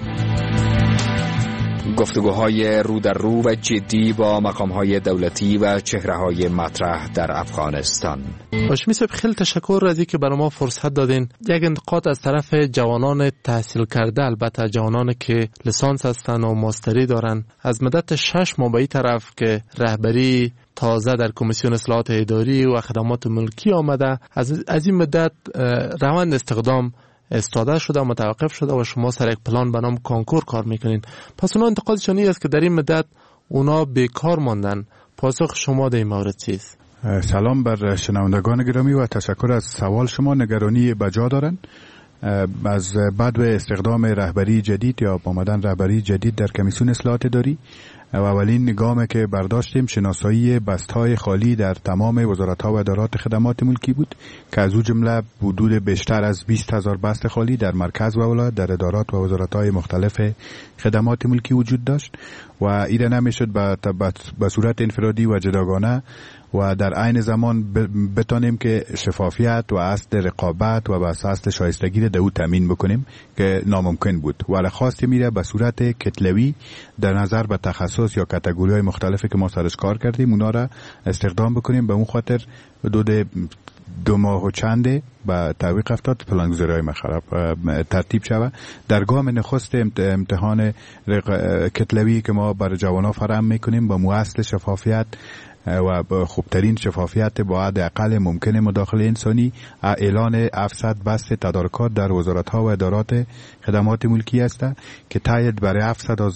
گفتگوهای رو در رو و جدی با مقامهای دولتی و چهره‌های مطرح در افغانستان. هاشمی صاحب خیلی تشکر از اینکه برای ما فرصت دادین. یک انتقاد از طرف جوانان تحصیل کرده، البته جوانانی که لیسانس هستن و ماستری دارن، از مدت 6 ماه به این طرف که رهبری تازه در کمیسیون اصلاحات اداری و خدمات ملکی آمده، از این مدت روند استخدام استاده شده و متوقف شده و شما سر یک پلان به نام کانکور کار میکنین. پس اونا انتقادشون است که در این مدت اونا بیکار ماندن. پاسخ شما در این مورد چیست؟ سلام بر شنوندگان گرامی و تشکر از سوال شما. نگرانی بجا دارن از بعد استخدام رهبری جدید یا آمدن رهبری جدید در کمیسیون اصلاحات اداری و اولین گامی که برداشتیم شناسایی بست‌های خالی در تمام وزارت‌ها و ادارات خدمات ملکی بود که از او جمله حدود بیشتر از 20,000 بست خالی در مرکز و ولایت در ادارات و وزارت‌های مختلف خدمات ملکی وجود داشت و این نمیشد به صورت انفرادی و جداگانه و در عین زمان بتانیم که شفافیت و اصل رقابت و اصل شایستگی را او تامین بکنیم که ناممکن بود و خواست میره به صورت کتلوی در نظر به تخصص یا کاتگوری‌های مختلفی که ما سرش کار کردیم اونا را استخدام بکنیم. به اون خاطر حدود 2 ماه و چنده با تعویق افتاد پلانگذاری‌های مخرب ترتیب شود. در گام نخست امتحان کتلوی که ما برای جوانان فراهم میکنیم با اصل شفافیت و خوبترین شفافیت با حداقل ممکن مداخله انسانی اعلان 700 بست تدارکات در وزارت‌ها و ادارات خدمات ملکی است که تایید برای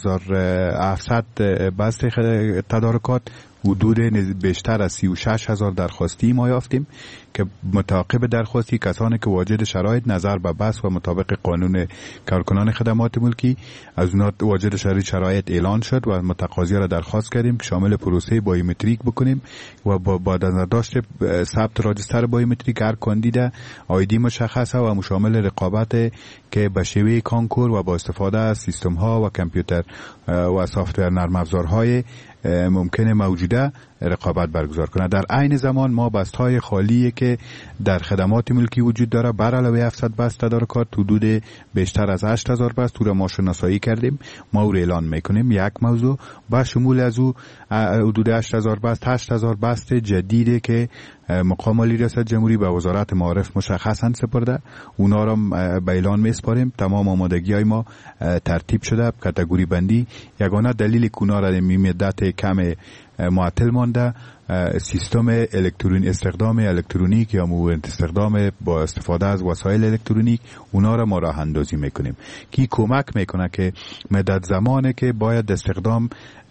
700 بست تدارکات حدود بیشتر از 36,000 درخواستی ما یافتیم که متعاقب درخواستی کسانی که واجد شرایط نظر به بس و مطابق قانون کارکنان خدمات ملکی از اونها واجد شرایط اعلان شد و متقاضی را درخواست کردیم که شامل پروسه بایومتریک بکنیم و با نظر داشت ثبت راجستر بایومتریک هر کاندید آیدی مشخصه و شامل رقابت که به شیوه کانکور و با استفاده از سیستم ها و کامپیوتر و سافتور نرم افزارهای ممکنه موجوده رقابت برگزار کنه. در عین زمان ما بست‌های خالی که در خدمات ملکی وجود داره بر علاوه 700 بست تدارکات حدود بیشتر از 8,000 بست تو را ما شناسایی کردیم. ما او را اعلان میکنیم. یک موضوع با شمول از او حدود 8,000 بست 8,000 بست جدیده که مقام عالی ریاست جمهوری به وزارت معارف مشخصاً سپرده. اونا را به اعلان میسپاریم. تمام آمادگی‌های ما ترتیب شده. کاتگوری بندی یگانه دلیل که اونا را مدت کم معطل مانده سیستم استخدام الکترونیک یا استخدام با استفاده از وسایل الکترونیک اونا را ما راه اندازی میکنیم که کمک میکنه که مدت زمانی که باید استخدام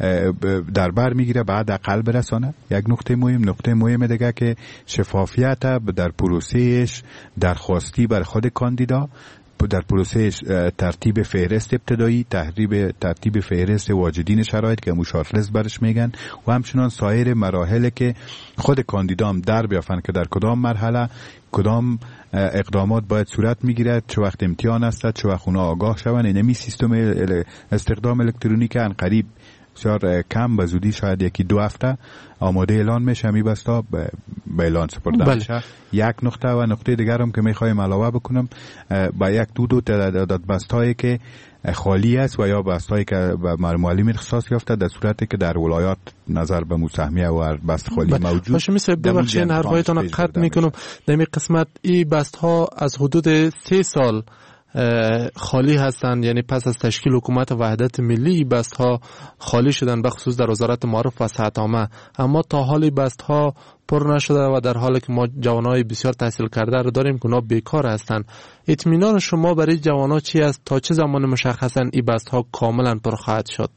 در بر میگیره بعد اقل برسانه. یک نقطه مهم دیگه که شفافیت در پروسهش درخواستی بر خود کاندیدا در پروسه ترتیب فهرست ابتدایی ترتیب فهرست واجدین شرایط که مشارلز برش میگن و همچنان سایر مراحل که خود کاندیدام در بیافن که در کدام مرحله کدام اقدامات باید صورت میگیرد، چه وقت امتحان است، چه وقت اونا آگاه شون. اینمی سیستم استخدام الکترونیک ان قریب بسیار کم به زودی شاید 1-2 هفته آماده اعلان میشه. می بستا به اعلان سپرده میشه. یک نقطه و نقطه دیگر هم که میخوایم علاوه بکنم با 1-2 تعداد بستایی که خالی است و یا بستایی که به معلم اختصاص یافته در صورتی که در ولایات نظر به مساهمیه و بست خالی موجود باشه. مثل ببخشید حرفایتان قطع میکنم. در این قسمت این بست ها از حدود 3 سال خالی هستند، یعنی پس از تشکیل حکومت وحدت ملی بست ها خالی شدن، به خصوص در وزارت معارف و صحت عامه. اما تا حالی بست ها پر نشده و در حالی که ما جوانای بسیار تحصیل کرده رو داریم که اونا بیکار هستند. اطمینان شما برای جوانا چی است؟ تا چه زمان مشخصا این بست ها کاملا پر خواهد شد؟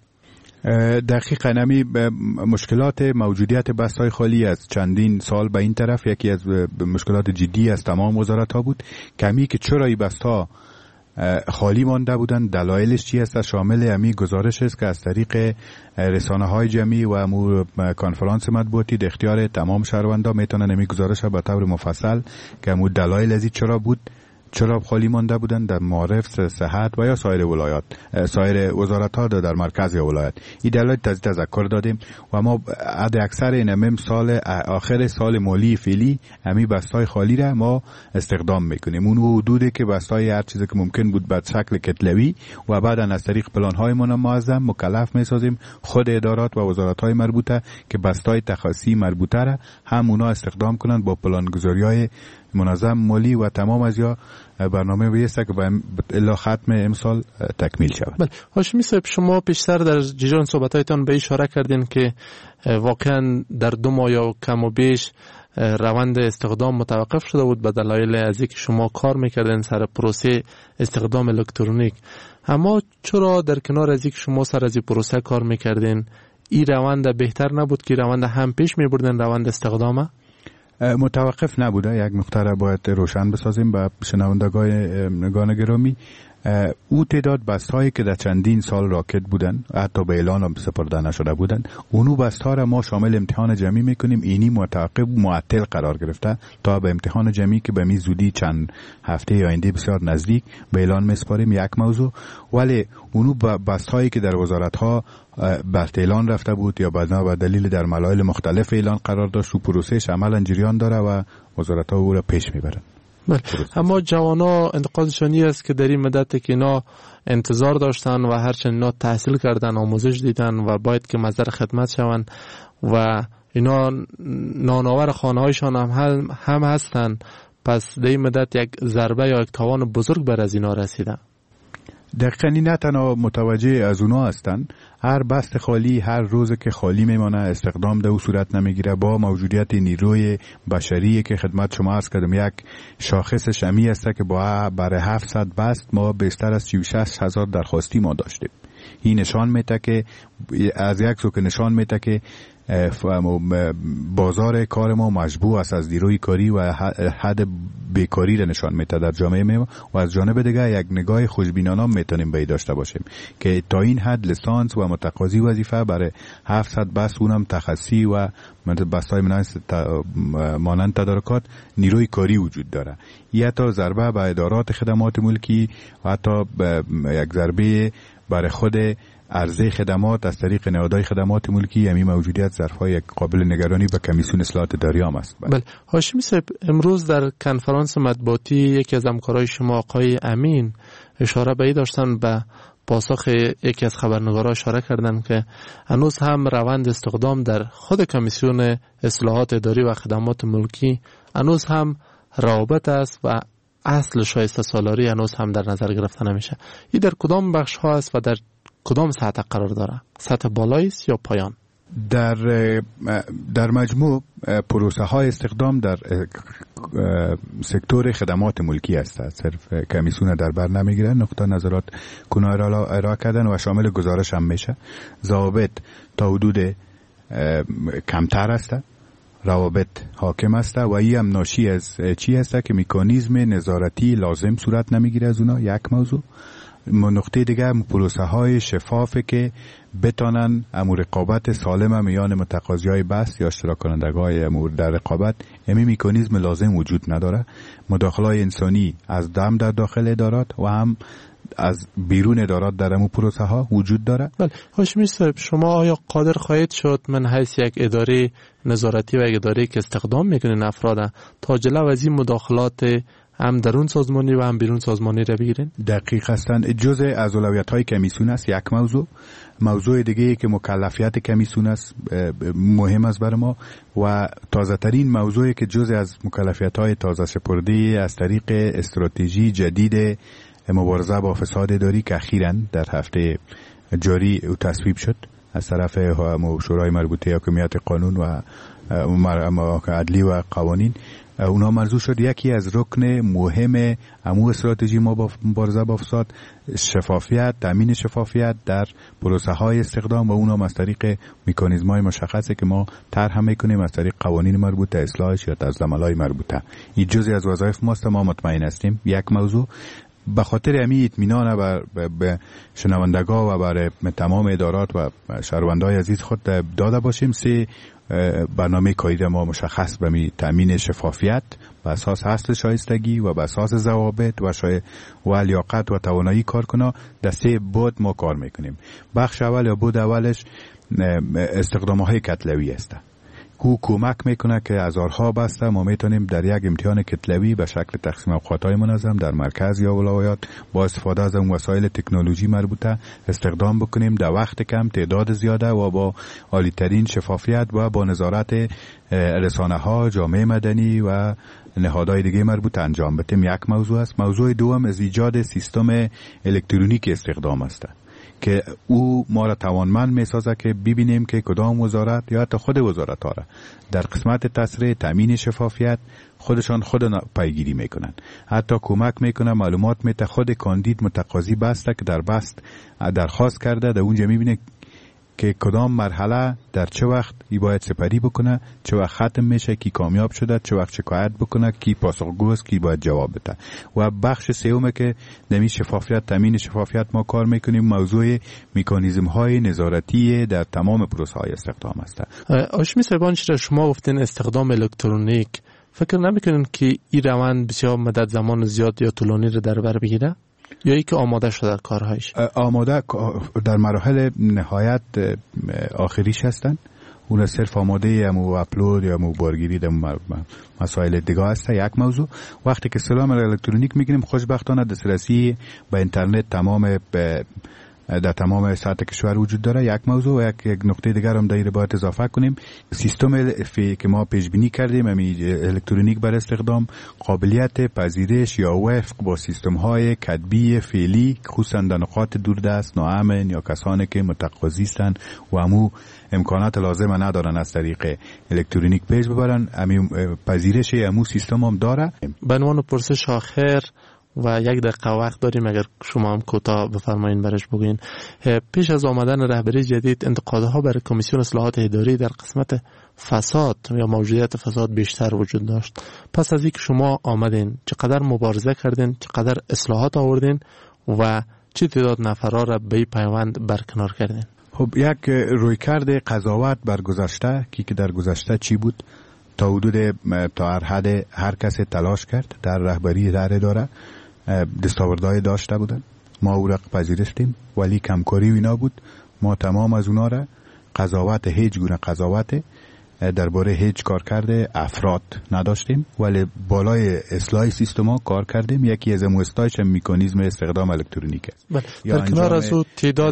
دقیقاً نمی مشکلات موجودیت بست‌های خالی از چندین سال به این طرف یکی از مشکلات جدی از تمام وزارت‌ها بود. کمی که چرا این بست‌ها خالی مانده بودن، دلایلش چی است؟ شامل امی گزارش است که از طریق رسانه‌های جمعی و کنفرانس مطبوعاتی در اختیار تمام شهروندان میتونن امی گزارش ها به طور مفصل که مو دلایل از چرا بود، چرا خالی مانده بودن در معارف، صحت و یا سایر ولایات، سایر وزارت‌ها در مرکز یا ولایت. این دلایل تذکر دادیم و ما عد اکثر این سال آخر سال مالی فعلی امی بستای خالی را ما استخدام میکنیم. اون حدودی که بستای هر چیزی که ممکن بود به شکل کتلوی و بعدا از طریق پلان‌های منظم مکلف میسازیم خود ادارات و وزارت‌های مربوطه که بستای تخصصی مربوطه را هم اونا استخدام کنند با پلانگذاری‌های منظم مالی و تمام از یا برنامه بیسته که الا ختم امسال تکمیل شود. بله هاشمی صاحب، شما پیشتر در جریان صحبتایتان به اشاره کردین که واقعا در 2 ماه یا کم و بیش روند استخدام متوقف شده بود به دلایل از اینکه شما کار میکردین سر پروسه استخدام الکترونیک. اما چرا در کنار از اینکه شما سر از این پروسه کار میکردین این روند بهتر نبود که روند هم پیش میبردن روند استخدامه؟ متوقف نبوده. یک نکته را باید روشن بسازیم به شنوندگان گرامی. او تعداد بست‌هایی که در چندین سال راکت بودن، حتی به اعلان هم سپرده نشده بودن، اونو بست‌ها را ما شامل امتحان جمعی میکنیم. اینی متوقف معطل قرار گرفته تا به امتحان جمعی که به می زودی چند هفته آینده بسیار نزدیک به اعلان میسپاریم. یک موضوع. ولی اونو بست‌هایی که در وزارت‌ها بر اعلان رفته بود یا بعدا به دلیل در ملائل مختلف اعلان قرار داشت و پروسهش عملاً جریان داره و وزارت‌ها او را پیش میبرن. بله. اما جوانا انتقادشانی است که در این مدت که اینا انتظار داشتن و هرچند اینا تحصیل کردن، آموزش دیدن و باید که مصدر خدمت شون و اینا نانآور خانه‌هایشان هم هستن، پس در این مدت یک ضربه یا یک تاوان بزرگ بر از اینا رسیده. دقیقاً نه تنها متوجه از اونا هستن، هر بست خالی هر روز که خالی میمانه استخدام در او صورت نمیگیره. با موجودیت نیروی بشری که خدمت شما عرض کردم یک شاخص شمی است که با برای 700 بست ما بیشتر از 36,000 درخواستی ما داشتیم. این نشان میده که از یک سو که نشان میده که بازار کار ما مشبوع است از نیروی کاری و حد بیکاری را نشان میده در جامعه ما. و از جانب دیگه یک نگاه خوشبینانه میتونیم به داشته باشیم که تا این حد لیسانس و متقاضی وظیفه برای 700 بس اونم تخصصی و بستای مانند تدارکات نیروی کاری وجود داره. یا تا ضربه به ادارات خدمات ملکی و حتی یک ضربه برای خود عرضه خدمات از طریق نهادهای خدمات ملکی. همین موجودیت ظرف‌های قابل نگرانی به کمیسیون اصلاحات اداری هم است. بله هاشمی صاحب، امروز در کنفرانس مطبوعاتی یکی از همکارای شما آقای امین اشاره به این داشتن، به پاسخ یکی از خبرنگارا اشاره کردن که هنوز هم روند استخدام در خود کمیسیون اصلاحات اداری و خدمات ملکی هنوز هم روابط است و اصل شایسته سالاری هنوز هم در نظر گرفته نمیشه. این در کدام بخش ها است و در کدام سطح قرار داره؟ سطح بالایی است یا پایان؟ در مجموع پروسه های استخدام در سکتور خدمات ملکی است. صرف کمیسیون در بر نمیگیرن. نقطه نظرات کنار را ارائه کردن و شامل گزارش هم میشه. ضوابط تا حدود کمتر است، روابط حاکم است و این هم ناشی از چی است که مکانیزم نظارتی لازم صورت نمیگیره از اونا. یک موضوع. نقطه دیگه پروسه های شفافه که بتانن امور رقابت سالم میان متقاضی های بست یا اشتراک کنندگان های امور در رقابت. امی مکانیزم لازم وجود نداره. مداخله انسانی از دم در داخل ادارات و هم از بیرون ادارات در امور پروسه ها وجود داره. بله هاشمی صاحب، شما آیا قادر خواهید شد من حیث یک اداره نظارتی و یک اداره که استخدام میکنین افراد تا جلو از این مداخلات هم درون سازمانی و هم بیرون سازمانی را بگیرین؟ دقیق هستند. جزء از اولویت های کمیسیون است. یک موضوع دیگه که مکلفیت کمیسیون است مهم است برای ما و تازه ترین موضوعی که جزء از مکلفیت های تازه سپرده از طریق استراتژی جدید مبارزه با فساد اداری که اخیراً در هفته جاری تصویب شد از طرف شورای مربوطه حاکمیت قانون و عدلی و قوانین، اونا موضوع شد یکی از رکن مهم امو استراتژی ما با مبارزه با فساد شفافیت، تامین شفافیت در پروسه های استخدام و اونا از طریق مکانیزم های مشخصه که ما طرح میکنیم از طریق قوانین مربوطه، اصلاحش یا دستمال‌های مربوطه. این جزئی از وظایف ماست، ما مطمئن هستیم. یک موضوع به خاطر امی اطمینان به شنوندگان و برای تمام ادارات و شهروندان عزیز خود داده باشیم. 3 برنامه کاری ما مشخص به تامین شفافیت به اساس اصل شایستگی و به اساس ضوابط و لیاقت و توانایی کارکنان در 3 بود ما کار میکنیم. بخش اول یا بود اولش استخدام‌های کتلوی است. کمک میکنه که هزارها بسته ما میتونیم در یک امتحان کتلوی به شکل تقسیم اوقاتهای منظم در مرکز یا ولایات با استفاده از وسایل تکنولوژی مربوطه استخدام بکنیم در وقت کم، تعداد زیاده و با عالی‌ترین شفافیت و با نظارت رسانه‌ها، جامعه مدنی و نهادهای دیگه مربوط انجام بدیم. یک موضوع است. موضوع دوم از ایجاد سیستم الکترونیک استخدام است که او ما را توانمند میسازه که ببینیم که کدام وزارت یا حتی خود وزارت ها را در قسمت تسریع تامین شفافیت خودشان خود پیگیری میکنن. حتی کمک میکنه معلومات میته خود کاندید متقاضی بسته که در بست درخواست کرده در اونجا میبینه که کدام مرحله در چه وقت ای باید سپری بکنه، چه وقت ختم میشه، کی کامیاب شده، چه وقت شکایت بکنه، کی پاسخگوست، کی باید جواب بده. و بخش سوم که نمی شفافیت، تامین شفافیت ما کار میکنیم موضوع مکانیزم های نظارتی در تمام پروسه های استخدام است. هاشمی صاحبان، چرا شما گفتین استخدام الکترونیک، فکر نمیکنین که این روند بسیار مدت زمان زیاد یا طولانی رو در بر بگیره؟ یا ای که آماده شده کارهایش؟ آماده در مراحل نهایت آخریش هستن. اون صرف آماده امو اپلود یا امو بارگیری در مسائل دیگه هست. یک موضوع وقتی که سلام الکترونیک میگیریم خوشبختانه دسترسی به اینترنت در تمام سطح کشور وجود داره. یک موضوع و یک نقطه دیگر هم در باید اضافه کنیم. سیستم که ما پیش بینی کردیم الکترونیک بر استخدام قابلیت پذیرش یا وفق با سیستم های کتبی فعلی خصوصا در نقاط دوردست، ناامن یا کسانی که متقاضی هستند و همو امکانات لازم ندارن از طریق الکترونیک پیش ببرن، پذیرش همو سیستم هم داره. به عنوان پرسش آخر و 1 دقیقه وقت داریم، اگر شما هم کوتاه بفرمایین برش بگوین. پیش از آمدن رهبری جدید انتقادها برای کمیسیون اصلاحات اداری در قسمت فساد یا موجودیت فساد بیشتر وجود داشت. پس از اینکه شما آمدین چقدر مبارزه کردین، چقدر اصلاحات آوردین و چه تعداد نفرها را به پیوند برکنار کردین؟ خب یک رویکرد قضاوت بر گذشته که در گذشته چی بود تا حدود تا حد هر کس تلاش کرد در رهبری در اداره دستاوردهای داشته بودن، ما او را پذیرفتیم ولی کمکاری اینا بود. ما تمام از اونا را قضاوت، هیچ گونه قضاوت درباره هیچ کار کرده افراد نداشتیم ولی بالای اصلاح سیستما کار کردیم. یکی از اصلاحش مکانیزم استخدام الکترونیک است. در کنار از او تعداد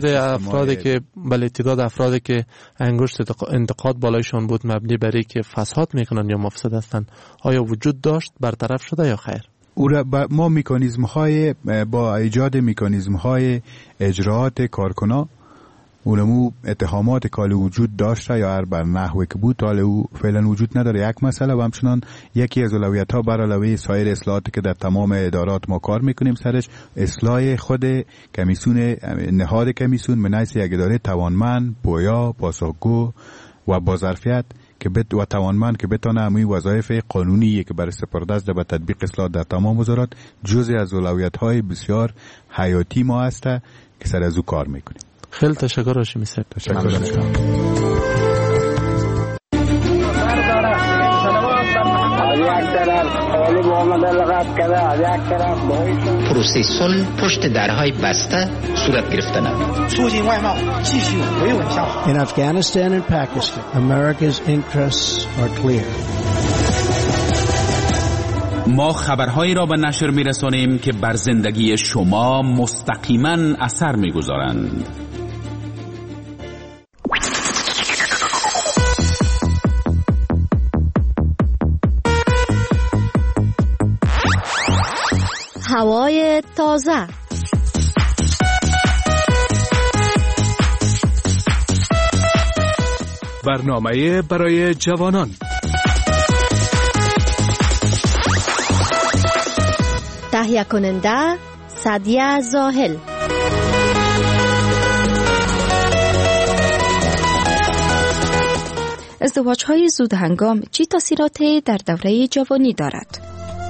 افرادی که انگشت انتقاد بالایشان بود مبنی بر اینکه فساد میکنن یا مفسد هستند، آیا وجود داشت، برطرف شده یا خیر؟ ما مکانیزم های با ایجاد مکانیزم های اجراعات کارکنان اونمو اتهامات کال وجود داشته یا هر بر نحوی که بود حال او فعلا وجود نداره. یک مسئله و همچنان یکی از اولویت ها بر علاوه سایر اصلاحاتی که در تمام ادارات ما کار میکنیم سرش اصلاح خود کمیسیون، نهاد کمیسیون من حیث یک اداره توانمند، پویا، پاسخگو و با ظرفیت که و توانمند که بتونه همین وظایف قانونی که برای سپرده است به تطبیق اصلاح در تمام وزارات جزء از اولویت های بسیار حیاتی ما است که سر از او کار میکنیم. خیلی تشکر هاشمی صاحب. تشکر. پروسه صلح پشت درهای بسته صورت گرفتن. In Afghanistan and Pakistan, America's interests are clear. ما خبرهایی را به نشر می‌رسانیم که بر زندگی شما مستقیما اثر می‌گذارند. هوای تازه، برنامه برای جوانان. تهیه کننده سعدیه زاهل. ازدواج‌های زود هنگام چه تاثیراتی در دوره جوانی دارد؟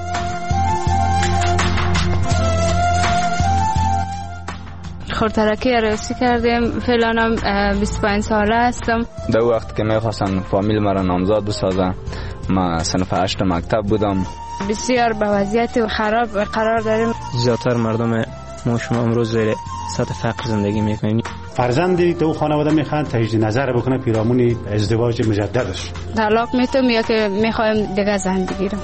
خردترکی عروسی کردیم. فعلا 25 ساله هستم. در وقت که میخواستن فامیل مرا نامزاد بسازن، ما صنف 8 مکتب بودم. بسیار به وضعیت خراب قرار داریم. زیادتر مردم ما شما امروز زیر سطح فقر زندگی میکنیم. فرزندی تو خانواده میخوان تجدید نظر بکنه پیرامون ازدواج مجددش. طلاق میتونم یا که میخوایم دیگه زن بگیرم.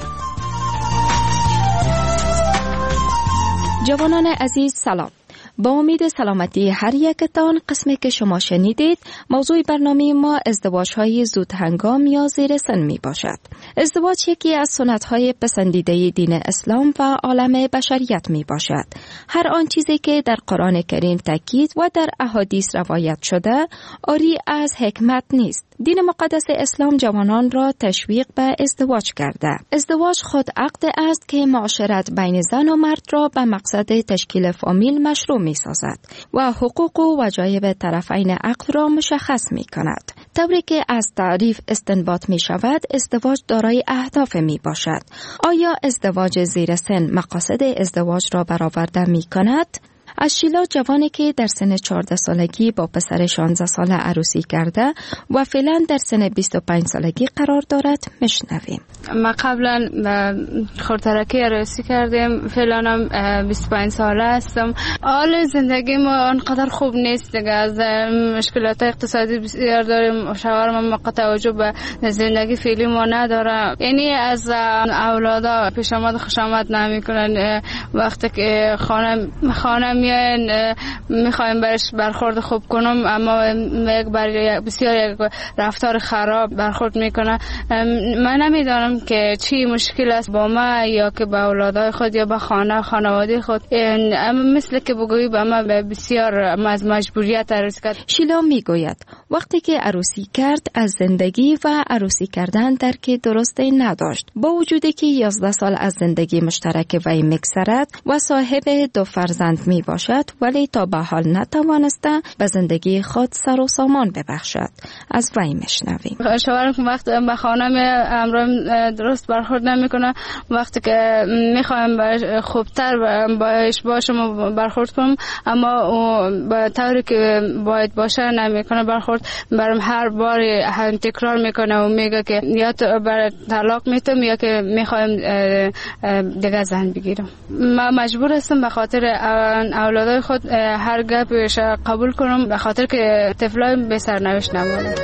جوانان عزیز سلام. با امید سلامتی هر یکتان، قسمی که شما شنیدید موضوع برنامه ما ازدواج‌های زود هنگام یا زیر سن می باشد. ازدواج یکی از سنت‌های پسندیده دین اسلام و عالم بشریت می باشد. هر آن چیزی که در قرآن کریم تاکید و در احادیث روایت شده عاری از حکمت نیست. دین مقدس اسلام جوانان را تشویق به ازدواج کرده. ازدواج خود عقد است که معاشرت بین زن و مرد را به مقصد تشکیل فامیل مشروع می سازد و حقوق و وجایب طرفین عقد را مشخص می کند. طوری که از تعریف استنباط می شود ازدواج دارای اهداف می باشد. آیا ازدواج زیر سن مقاصد ازدواج را برآورده می کند؟ از شیلا جوانی که در سن 14 سالگی با پسر 16 ساله عروسی کرده و فعلا در سن 25 سالگی قرار دارد میشنویم. ما قبلا خردترکی عروسی کردیم. فعلا 25 ساله هستم. حال زندگی ما آنقدر خوب نیست دیگه. از مشکلات اقتصادی بسیار داریم. شوهرم ما توجه به زندگی فعلی ما نداره. یعنی از اولادا پیش آمد خوش آمد نمیکنن. وقتی که خانه میاین میخوایم برش برخورد خوب کنم، اما بسیار یک رفتار خراب برخورد میکنه. من نمیدانم که چی مشکل است با ما یا که با اولادای خود یا با خانواده خود. مثل که بگویی با ما بسیار از مجبوریت عروسی کرد. شیلا میگوید وقتی که عروسی کرد از زندگی و عروسی کردن درک درستی نداشت. با وجودی که 11 سال از زندگی مشترک وی میگذرد و صاحب 2 فرزند می باشد، ولی تا به حال نتوانسته به زندگی خود سر و سامان ببخشد. از وی میشنویم. شوهرم که وقت به خانه امرم درست برخورد نمیکنه. وقتی که میخوایم خوبتر باش باشم برخورد کنم، اما به طوری که باید باشه نمیکنه برخورد. برام هر بار تکرار میکنه و میگه که یا تو برای طلاق میتونم یا که میخوایم دیگه زن بگیرم. ما مجبور هستم به خاطر اولادای خود هر گپش قبول کنم، به خاطر که طفلای به سرنوشت نمونه.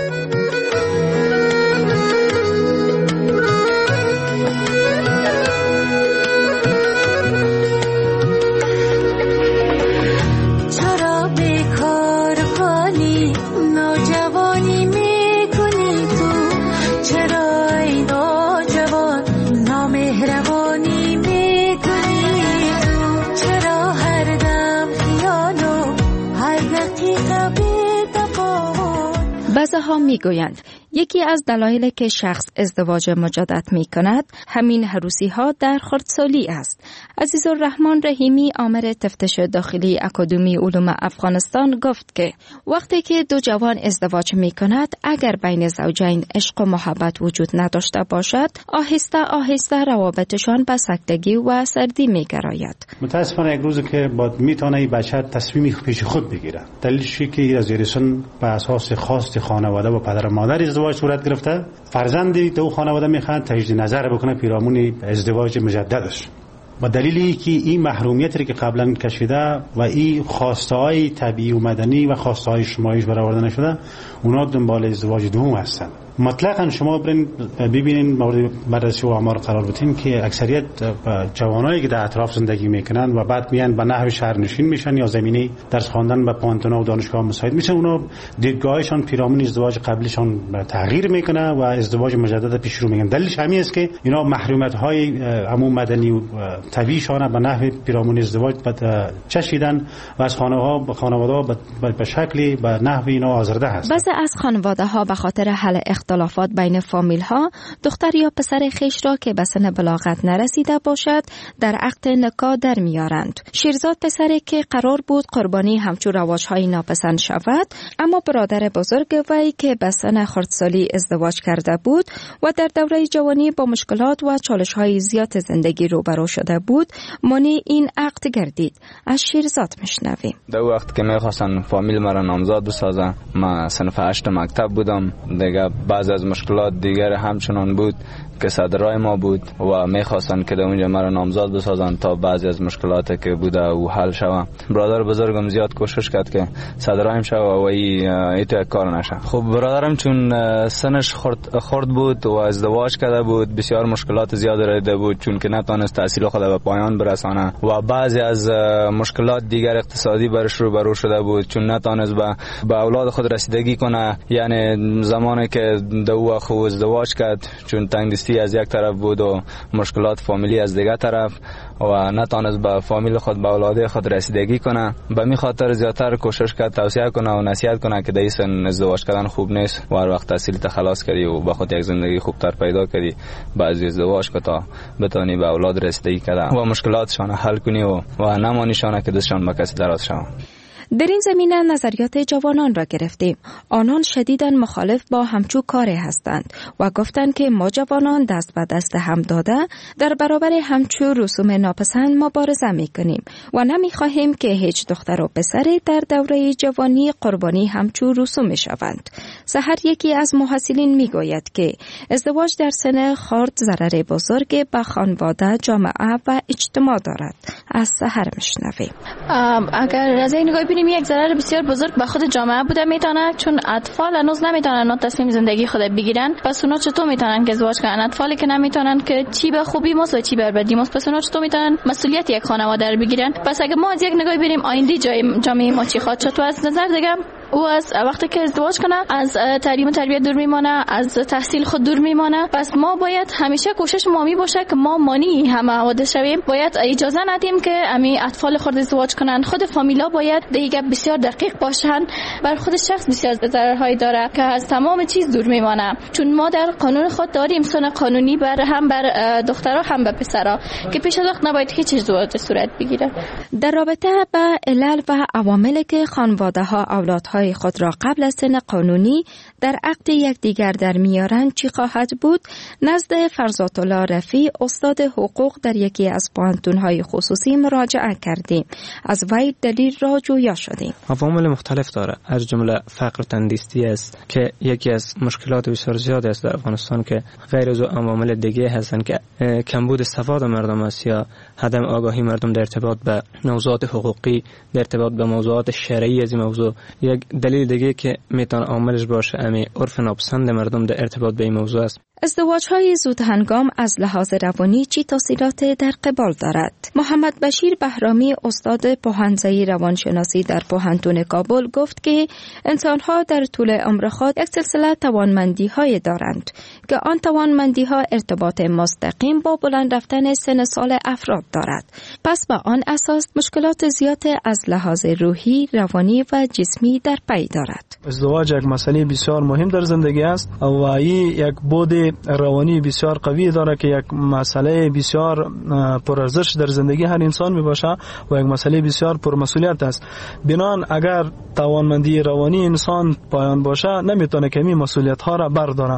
چرا بیکار کنی نوجوانی میکنی تو؟ چرا ای نوجوان نامهربانی میکنی تو؟ چرا هر دم خیالو هر دقیقه بی‌تفاوت؟ بعضی‌ها میگویند یکی از دلایلی که شخص ازدواج مجدد می کند همین عروسی ها در خردسالی است. عزیزالرحمن رحیمی آمر تفتیش داخلی اکادمی علوم افغانستان گفت که وقتی که 2 جوان ازدواج می کند اگر بین زوجین عشق و محبت وجود نداشته باشد آهسته آهسته روابطشان به سکتگی و سردی می گراید. متاسفانه یک روز که میتونه این بچه تصمیمی پیش خود بگیره. دلیلش که از زیر سن به اساس خواست خانواده و پدر و مادر ازدواج صورت گرفته، فرزندی تو خانواده میخوان تجدید نظر بکنه پیرامون ازدواج مجددش. و دلیلی که این محرومیتی که قبلا کشیده و این خواسته‌های طبیعی و مدنی و خواسته‌های اجتماعی برآورده نشده، اونا دنبال ازدواج دوم هستند. مطلقاً شما ببینین مورد بررسی و آمار قرار بدین که اکثریت جوانایی که در اطراف زندگی میکنن و بعد میان به نحو شهرنشین میشن یا زمینه درس خواندن به پانتونا و دانشگاه مساعد میشن، اونا دیدگاهشان پیرامون ازدواج قبلیشان تغییر میکنه و ازدواج مجدد پیش رو میگن. دلیلش همین است که اینا محرومیت های عموم مدنی و طبیعیشان به نحو پیرامون ازدواج چشیدن و از خانواده به شکلی به نحو اینا آزرده هست. بعضی از خانواده ها به خاطر حل اختلافات بین فامیل ها دختر یا پسر خیش را که به سن بلاغت نرسیده باشد در عقد نکاح در میارند. شیرزاد پسری که قرار بود قربانی همچون رواج‌های ناپسند شود، اما برادر بزرگ وی که به سن خردسالی ازدواج کرده بود و در دوره جوانی با مشکلات و چالش‌های زیاد زندگی روبرو شده بود مانع این عقد گردید. از شیرزاد میشنویم. در وقت که میخواستن فامیل مرا نامزاد بسازن، من صنف 8 مکتب بودم دیگه. بعض از مشکلات دیگر همچنان بود که صدرای ما بود و میخواستن که در اونجا مرا نامزاد بسازن تا بعضی از مشکلاتی که بوده و حل شوه. برادر بزرگم زیاد کوشش کرد که صدرایم شوه و ایتو یک کار نشه. خب برادرم چون سنش خرد بود و ازدواج کرده بود، بسیار مشکلات زیاد دیده بود چون که نتونست تحصیل خود به پایان برسانه و بعضی از مشکلات دیگر اقتصادی برش روبرو شده بود چون نتونست به اولاد خود رسیدگی کنه. یعنی زمانی که دو خو ازدواج کرد چون تنگدستی از یک طرف بود و مشکلات فامیلی از دیگر طرف و نتونست به فامیل خود به اولاد خود رسیدگی کنه، به می خاطر زیادتر کوشش کرد توصیه کنه و نصیحت کنه که در این سن ازدواج کردن خوب نیست و هر وقت تحصیل خلاص کردی و به خود یک زندگی خوبتر پیدا کردی بعد ازدواج که تا بتونی به اولاد رسیدگی کنه و مشکلاتشان حل کنی و نمانیشان که دستشان به کسی دراز شوند. در این زمینه نظریات جوانان را گرفتیم. آنان شدیداً مخالف با همچو کاری هستند و گفتند که ما جوانان دست به دست هم داده در برابر همچو رسوم ناپسند مبارزه میکنیم و نمیخواهیم که هیچ دختر و پسری در دوره جوانی قربانی همچو رسوم شوند. سحر یکی از محصلین میگوید که ازدواج در سن خرد ضرر بزرگی به خانواده، جامعه و اجتماع دارد. از سحر میشنویم. اگر از این نگاه ببینیم یک ضرر بسیار بزرگ به خود جامعه بوده میتونه، چون اطفال هنوز نمیتونن تصمیم زندگی خود بگیرن. پس اونا چطور میتونن که ازدواج کنن؟ اطفالی که نمیتونن که چی به خوبی ماست و چی به بدی ماست، پس اونا چطور میتونن مسئولیت یک خانواده رو بگیرن؟ پس اگه ما از یک نگاه ببینیم آینده جامعه ما چی خواهد شد، و از نظر دیگه او از وقتی که ازدواج کنه از تعلیم و تربیت دور میمانه، از تحصیل خود دور میمانه. پس ما باید همیشه کوشش ما می باشه که ما مانی همه حوادث شویم. باید اجازه ندیم که امی اطفال خود ازدواج کنن. خود فامیلا باید دیگه بسیار دقیق باشن. بر خود شخص بسیار ضررهایی داره که از تمام چیز دور میمانه، چون ما در قانون خود داریم سن قانونی هم بر دخترها هم به پسرها که پیش از وقت نباید هیچ ازدواج صورت بگیره. در رابطه با علل و عواملی که خانواده ها اولادهای خود را قبل از سن قانونی در عقد یکدیگر در میارند چی خواهد بود؟ نزد فرزات الله رفیع استاد حقوق در یکی از پانتون‌های خصوصی مراجعه کردیم. از وی دلیل را جویا شدیم. عوامل مختلف داره، از جمله فقر و تندرستی است که یکی از مشکلات بسیار زیاد است در افغانستان که غیر از عوامل دیگه هستند که کمبود سواد مردم است یا عدم آگاهی مردم در ارتباط به موضوعات حقوقی، در ارتباط به موضوعات شرعی از این موضوع. یک دلیل دیگه که میتونه عاملش باشه امی عرف ناپسند مردم در ارتباط به این موضوع است. ازدواج‌های زود هنگام از لحاظ روانی چی تاثیرات در قبال دارد؟ محمد بشیر بهرامی استاد پوهن‌زایی روانشناسی در پوهنتون کابل گفت که انسان‌ها در طول عمر خود یک سلسله توانمندی‌های دارند که آن توانمندی‌ها ارتباط مستقیم با بلند رفتن سن سال افراد دارد. پس با آن اساس مشکلات زیاد از لحاظ روحی، روانی و جسمی در پی دارد. ازدواج یک مسئله بسیار مهم در زندگی است و این یک بود روانی بسیار قوی داره که یک مسئله بسیار پرارزش در زندگی هر انسان می باشه و یک مسئله بسیار پرمسئولیت است. بنان اگر توانمندی روانی انسان پایان باشه نمیتونه که این مسئولیت ها را برداره.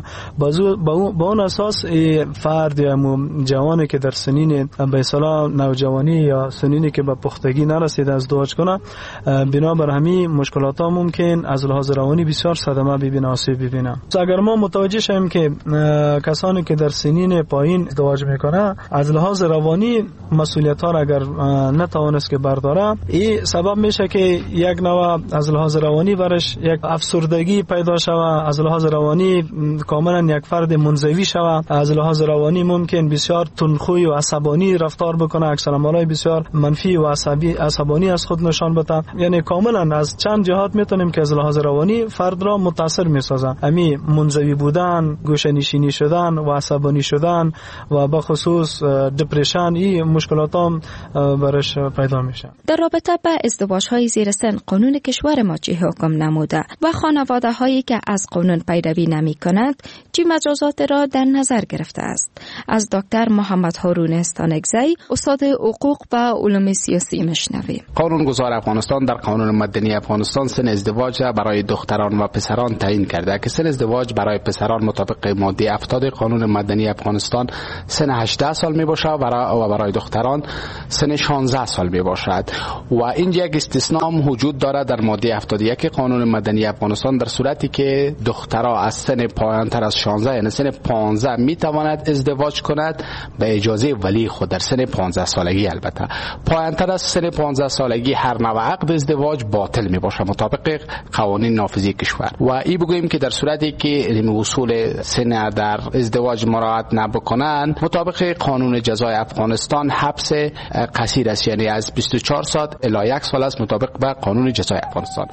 با اون اساس فرد یا جوانی که در سنین به اصطلاح نوجوانی یا سنینی که به پختگی نرسیده ازدواج کنه، بنابر همین مشکلات ها ممکن از لحاظ روانی بسیار صدمه ببینه، آسیب ببینه. اگر ما متوجه شیم که کسانی که در سنین پایین ازدواج میکنه از لحاظ روانی مسئولیت ها را اگر نتوانست که برداره، این سبب میشه که یک نوع از لحاظ روانی برش یک افسردگی پیدا شود، از لحاظ روانی کاملا یک فرد منزوی شود، از لحاظ روانی ممکن بسیار تندخوی و عصبانی رفتار بکنه، اکثر بسیار منفی و عصبانی از خود نشان بده. یعنی کاملا از چند جهات میتونیم که از لحاظ روانی فرد را متاثر میسازه. امی منزوی بودن، گوشه‌نشینی شدن و عصبانی شدن و به خصوص دپرشن، این مشکلات هم برش پیدا میشه. در رابطه با ازدواج‌های زیر سن قانون کشور ما چه حکم نموده و خانواده‌هایی که از قانون پیروی نمی‌کنند چه مجازات را در نظر گرفته است؟ از دکتر محمد هارون استانگزی، استاد حقوق و علوم سیاسی مشنویم. قانونگذار افغانستان در قانون مدنی افغانستان سن ازدواج برای دختران و پسران تعیین کرده که سن ازدواج برای پسران مطابق ماده 70 قانون مدنی افغانستان سن 18 سال می باشد و برای دختران سن 16 سال می باشد و اینجا یک استثناء وجود دارد در ماده 71 قانون مدنی افغانستان در صورتی که دخترها از سن پایانتر از 16 یعنی سن 15 می تواند ازدواج کند به اجازه ولی خود در سن 15 سالگی. البته پایانتر از سن 15 سالگی هر نوع عقد ازدواج باطل می باشد مطابق قوانین نافذی کشور. و این بگوییم که در صورتی که اصول سن در ازدواج مراعات نبکنند مطابق قانون جزای افغانستان حبس قصیر است، یعنی از 24 ساعت الی 1 سال است مطابق با قانون جزای افغانستان.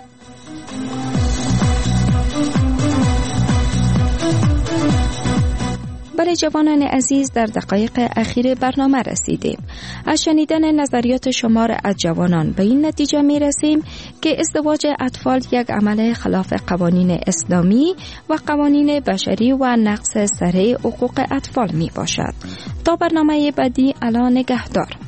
برای جوانان عزیز در دقایق اخیر برنامه رسیدیم. از شنیدن نظریات شمار از جوانان به این نتیجه می رسیم که ازدواج اطفال یک عمل خلاف قوانین اسلامی و قوانین بشری و نقض صریح حقوق اطفال می باشد. تا برنامه بعدی، الا نگهدار.